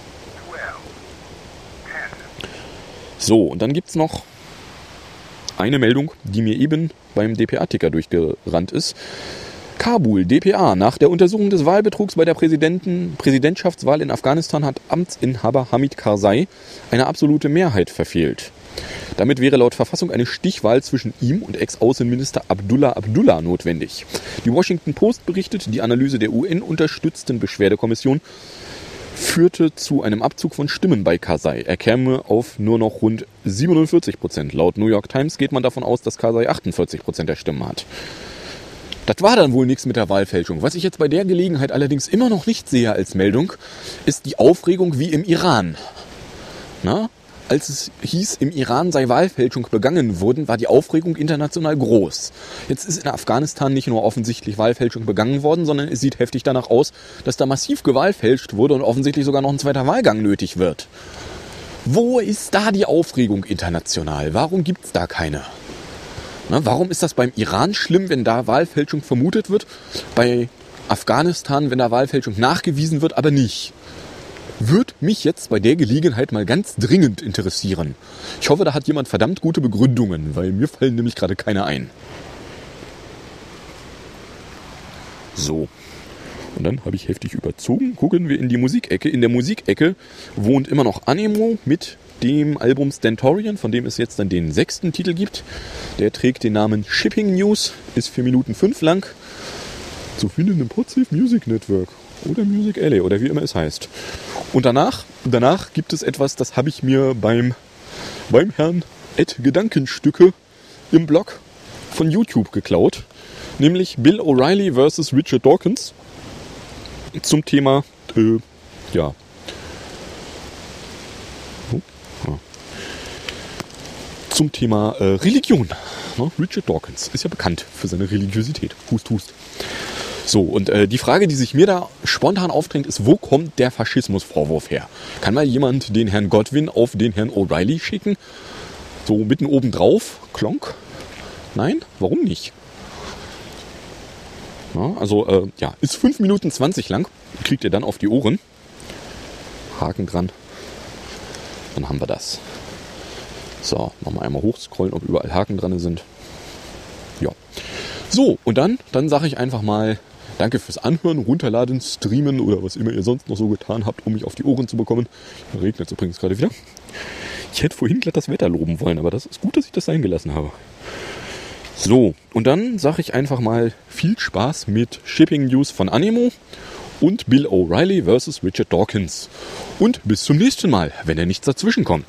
Speaker 3: So, und dann gibt es noch eine Meldung, die mir eben beim D P A-Ticker durchgerannt ist. Kabul, D P A. Nach der Untersuchung des Wahlbetrugs bei der Präsidenten, Präsidentschaftswahl in Afghanistan hat Amtsinhaber Hamid Karzai eine absolute Mehrheit verfehlt. Damit wäre laut Verfassung eine Stichwahl zwischen ihm und Ex-Außenminister Abdullah Abdullah notwendig. Die Washington Post berichtet, die Analyse der U N-unterstützten Beschwerdekommission führte zu einem Abzug von Stimmen bei Karzai. Er käme auf nur noch rund siebenundvierzig Prozent. Laut New York Times geht man davon aus, dass Karzai achtundvierzig Prozent der Stimmen hat. Das war dann wohl nichts mit der Wahlfälschung. Was ich jetzt bei der Gelegenheit allerdings immer noch nicht sehe als Meldung, ist die Aufregung wie im Iran. Na? Als es hieß, im Iran sei Wahlfälschung begangen worden, war die Aufregung international groß. Jetzt ist in Afghanistan nicht nur offensichtlich Wahlfälschung begangen worden, sondern es sieht heftig danach aus, dass da massiv gewahlfälscht wurde und offensichtlich sogar noch ein zweiter Wahlgang nötig wird. Wo ist da die Aufregung international? Warum gibt's da keine? Na, warum ist das beim Iran schlimm, wenn da Wahlfälschung vermutet wird? Bei Afghanistan, wenn da Wahlfälschung nachgewiesen wird, aber nicht. Würde mich jetzt bei der Gelegenheit mal ganz dringend interessieren. Ich hoffe, da hat jemand verdammt gute Begründungen, weil mir fallen nämlich gerade keine ein. So. Und dann habe ich heftig überzogen. Gucken wir in die Musikecke. In der Musikecke wohnt immer noch Anemo mit dem Album Stentorian, von dem es jetzt dann den sechsten Titel gibt. Der trägt den Namen Shipping News, ist vier Minuten fünf lang. Zu finden im Podsafe Music Network oder Music Alley oder wie immer es heißt. Und danach, danach gibt es etwas, das habe ich mir beim, beim Herrn Ed Gedankenstücke im Blog von YouTube geklaut. Nämlich Bill O'Reilly versus Richard Dawkins zum Thema, äh, ja, zum Thema äh, Religion. Ne? Richard Dawkins ist ja bekannt für seine Religiosität. Hust, hust. So, und äh, die Frage, die sich mir da spontan aufdrängt, ist, wo kommt der Faschismusvorwurf her? Kann mal jemand den Herrn Godwin auf den Herrn O'Reilly schicken? So mitten oben drauf? Klonk? Nein? Warum nicht? Ja, also, äh, ja, ist fünf Minuten zwanzig lang. Kriegt ihr dann auf die Ohren. Haken dran. Dann haben wir das. So, nochmal einmal hochscrollen, ob überall Haken dran sind. Ja. So, und dann, dann sage ich einfach mal danke fürs Anhören, runterladen, streamen oder was immer ihr sonst noch so getan habt, um mich auf die Ohren zu bekommen. Da regnet es übrigens gerade wieder. Ich hätte vorhin glatt das Wetter loben wollen, aber das ist gut, dass ich das sein gelassen habe. So, und dann sage ich einfach mal viel Spaß mit Shipping News von Anemo und Bill O'Reilly versus Richard Dawkins. Und bis zum nächsten Mal, wenn er nichts dazwischen kommt.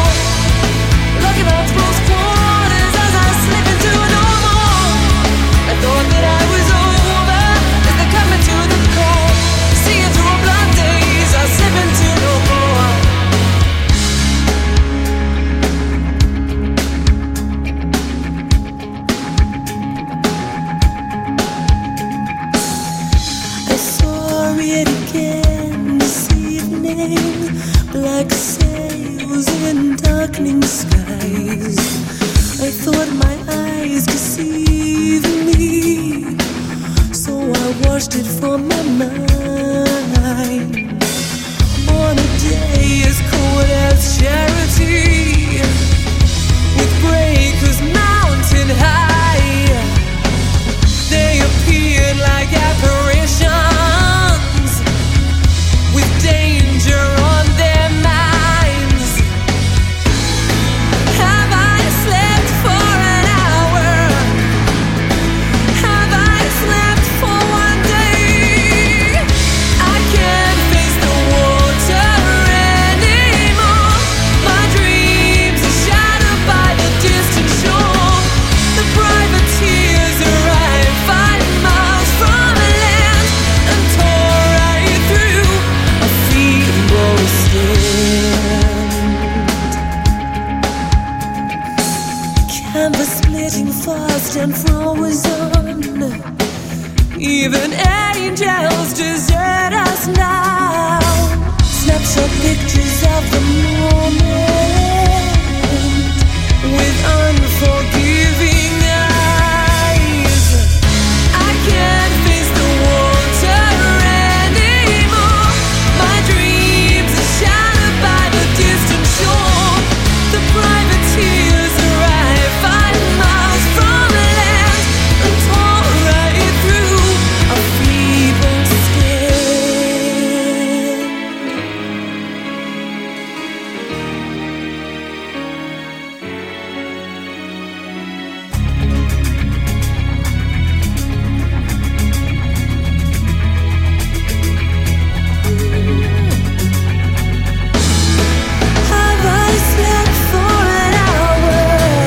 Speaker 5: Lucky Box close quarters as I slip into a door more. thought my eyes deceived me, so I washed it from my mind. On a day as cold as charity, with breakers mountain high, they appeared like apparitions, with danger on their minds. Have I slept for an hour? Have I slept for one day? I can't face the water anymore. My dreams are shattered by the distant shore. The privateers arrived five miles from land and tore right through a feeble stand. Canvas splitting fast and frozen. Even angels desert us now. Snapshot pictures of the moment with unforgiving eyes. I can't face the water anymore. My dreams are shattered by the distant shore. The privateers arrive five miles from land and tore right through a feeble stand. Have I slept for an hour?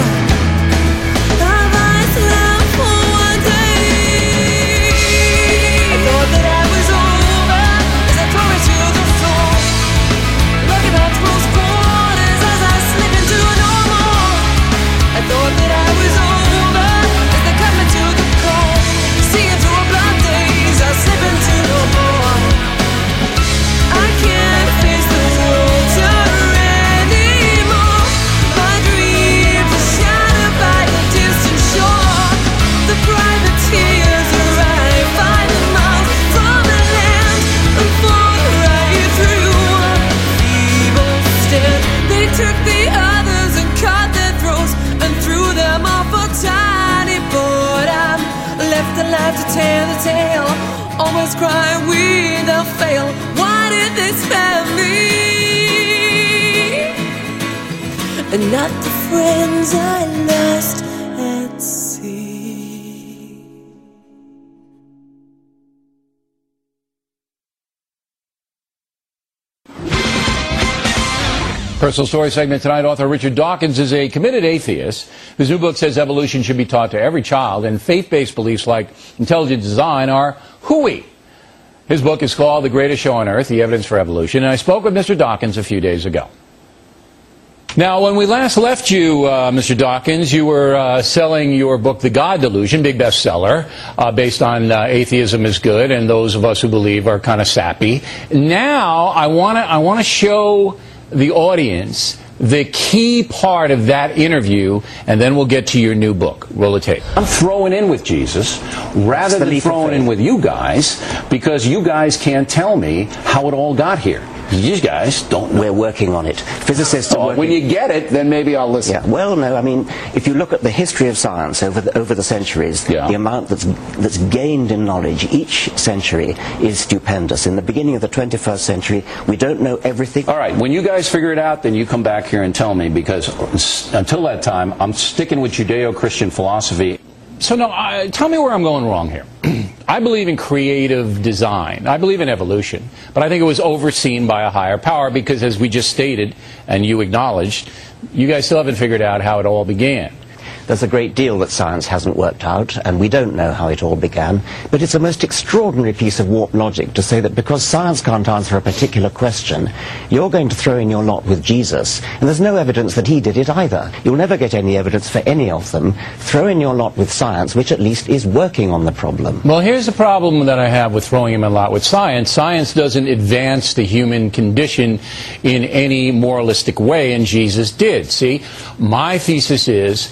Speaker 5: Have I slept for one day? I thought that I was over as I tore into the floor, looking at close quarters as I slip into no more. I thought that I was over as they cut me to the core. See into a blind daze, I slip into no more. I can't face the water anymore. My dreams are shattered by the distant shore. The privateers arrive five miles from the land and fought right through a feeble stand. They took the others and cut their throats and threw them off a tiny boat. I'm left alive to tell the tale, almost crying without fail. Why did they spare me and not the friends I lost at sea?
Speaker 6: Personal story segment tonight. Author Richard Dawkins is a committed atheist whose new book says evolution should be taught to every child, and faith-based beliefs like intelligent design are hooey. His book is called The Greatest Show on Earth, The Evidence for Evolution, and I spoke with Mister Dawkins a few days ago. Now, when we last left you, uh, Mister Dawkins, you were uh, selling your book, The God Delusion, big bestseller, uh, based on uh, atheism is good, and those of us who believe are kind of sappy. Now, I want to I want to show the audience the key part of that interview, and then we'll get to your new book. Roll the tape. I'm throwing in with Jesus rather than throwing in with you guys, because you guys can't tell me how it all got here. You guys don't know.
Speaker 7: We're working on it. Physicists are
Speaker 6: Oh,
Speaker 7: working.
Speaker 6: when you get it, then maybe I'll listen.
Speaker 7: Yeah. Well, no. I mean, if you look at the history of science over the, over the centuries,
Speaker 6: Yeah.
Speaker 7: the amount that's that's gained in knowledge each century is stupendous. In the beginning of the twenty-first century, we don't know everything.
Speaker 6: All right, when you guys figure it out, then you come back here and tell me, because until that time, I'm sticking with Judeo-Christian philosophy. So, no, I, tell me where I'm going wrong here. I believe in creative design. I believe in evolution. But I think it was overseen by a higher power because, as we just stated, and you acknowledged, you guys still haven't figured out how it all began.
Speaker 7: There's a great deal that science hasn't worked out, and we don't know how it all began. But it's a most extraordinary piece of warped logic to say that because science can't answer a particular question, you're going to throw in your lot with Jesus, and there's no evidence that he did it either. You'll never get any evidence for any of them. Throw in your lot with science, which at least is working on the problem.
Speaker 6: Well, here's the problem that I have with throwing him in a lot with science. Science doesn't advance the human condition in any moralistic way, and Jesus did. See, my thesis is that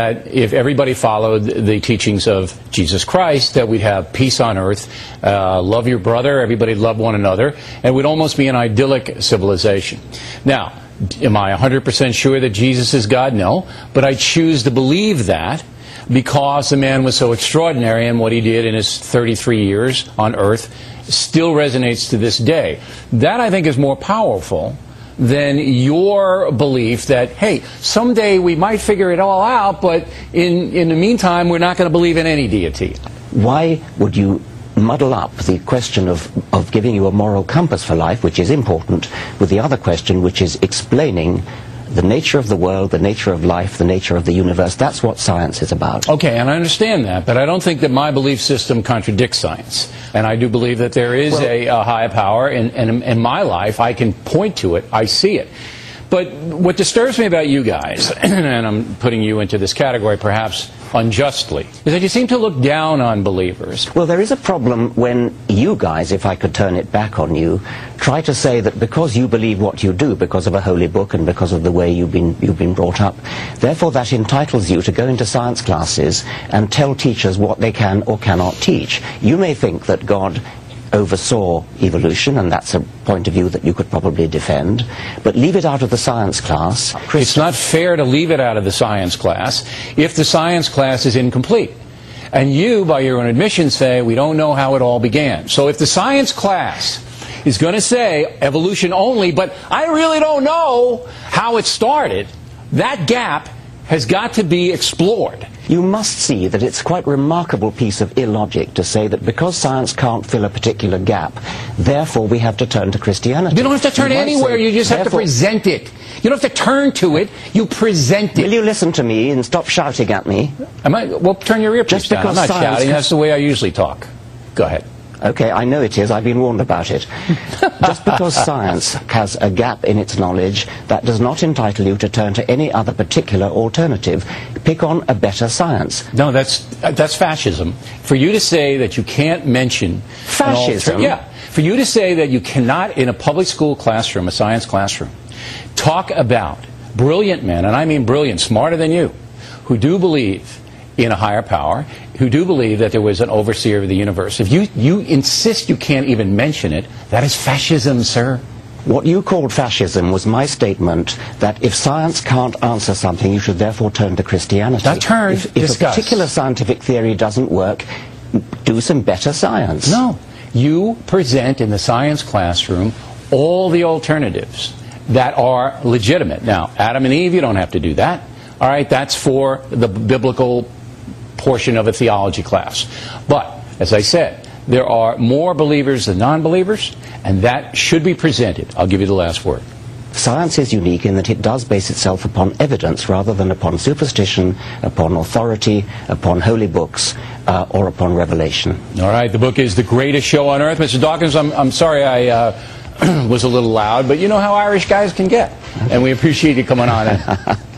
Speaker 6: that if everybody followed the teachings of Jesus Christ, that we'd have peace on earth, uh, love your brother, everybody love one another, and we'd almost be an idyllic civilization. Now, am I one hundred percent sure that Jesus is God? No. But I choose to believe that because the man was so extraordinary, and what he did in his thirty-three years on earth still resonates to this day. That, I think, is more powerful than your belief that, hey, someday we might figure it all out, but in, in the meantime, we're not going to believe in any deity.
Speaker 7: Why would you muddle up the question of, of giving you a moral compass for life, which is important, with the other question, which is explaining the nature of the world, the nature of life, the nature of the universe? That's what science is about.
Speaker 6: Okay, and I understand that, but I don't think that my belief system contradicts science. And I do believe that there is well, a, a higher power, and in, in my life, I can point to it, I see it. But what disturbs me about you guys, and I'm putting you into this category perhaps unjustly, is that you seem to look down on believers.
Speaker 7: Well, there is a problem when you guys, if I could turn it back on you, try to say that because you believe what you do, because of a holy book and because of the way you've been, you've been brought up, therefore that entitles you to go into science classes and tell teachers what they can or cannot teach. You may think that God oversaw evolution, and that's a point of view that you could probably defend, but leave it out of the science class.
Speaker 6: It's not fair to leave it out of the science class if the science class is incomplete. And you, by your own admission, say, we don't know how it all began. So if the science class is going to say evolution only, but I really don't know how it started, that gap has got to be explored.
Speaker 7: You must see that it's quite a remarkable piece of illogic to say that because science can't fill a particular gap, therefore we have to turn to Christianity.
Speaker 6: You don't have to turn
Speaker 7: you
Speaker 6: anywhere,
Speaker 7: say,
Speaker 6: you just have to present it. You don't have to turn to it, you present it.
Speaker 7: Will you listen to me and stop shouting at me?
Speaker 6: Am I, well, turn your earpiece
Speaker 7: Just
Speaker 6: down. I'm
Speaker 7: because
Speaker 6: not
Speaker 7: science
Speaker 6: shouting, that's the way I usually talk. Go ahead.
Speaker 7: Okay, I know it is. I've been warned about it. Just because science has a gap in its knowledge, that does not entitle you to turn to any other particular alternative. Pick on a better science.
Speaker 6: No, that's that's fascism. For you to say that you can't mention
Speaker 7: fascism.
Speaker 6: Yeah. For you to say that you cannot, in a public school classroom, a science classroom, talk about brilliant men, and I mean brilliant, smarter than you, who do believe in a higher power, who do believe that there was an overseer of the universe. If you, you insist you can't even mention it, that is fascism, sir.
Speaker 7: What you called fascism was my statement that if science can't answer something, you should therefore turn to Christianity.
Speaker 6: Not turn,
Speaker 7: If, if a particular scientific theory doesn't work, do some better science.
Speaker 6: No. You present in the science classroom all the alternatives that are legitimate. Now, Adam and Eve, you don't have to do that. All right, that's for the biblical portion of a theology class. But, as I said, there are more believers than non-believers, and that should be presented. I'll give you the last word.
Speaker 7: Science is unique in that it does base itself upon evidence rather than upon superstition, upon authority, upon holy books, uh, or upon revelation.
Speaker 6: All right, the book is The Greatest Show on Earth. Mister Dawkins, I'm, I'm sorry I uh, was a little loud, but you know how Irish guys can get. And we appreciate you coming on in.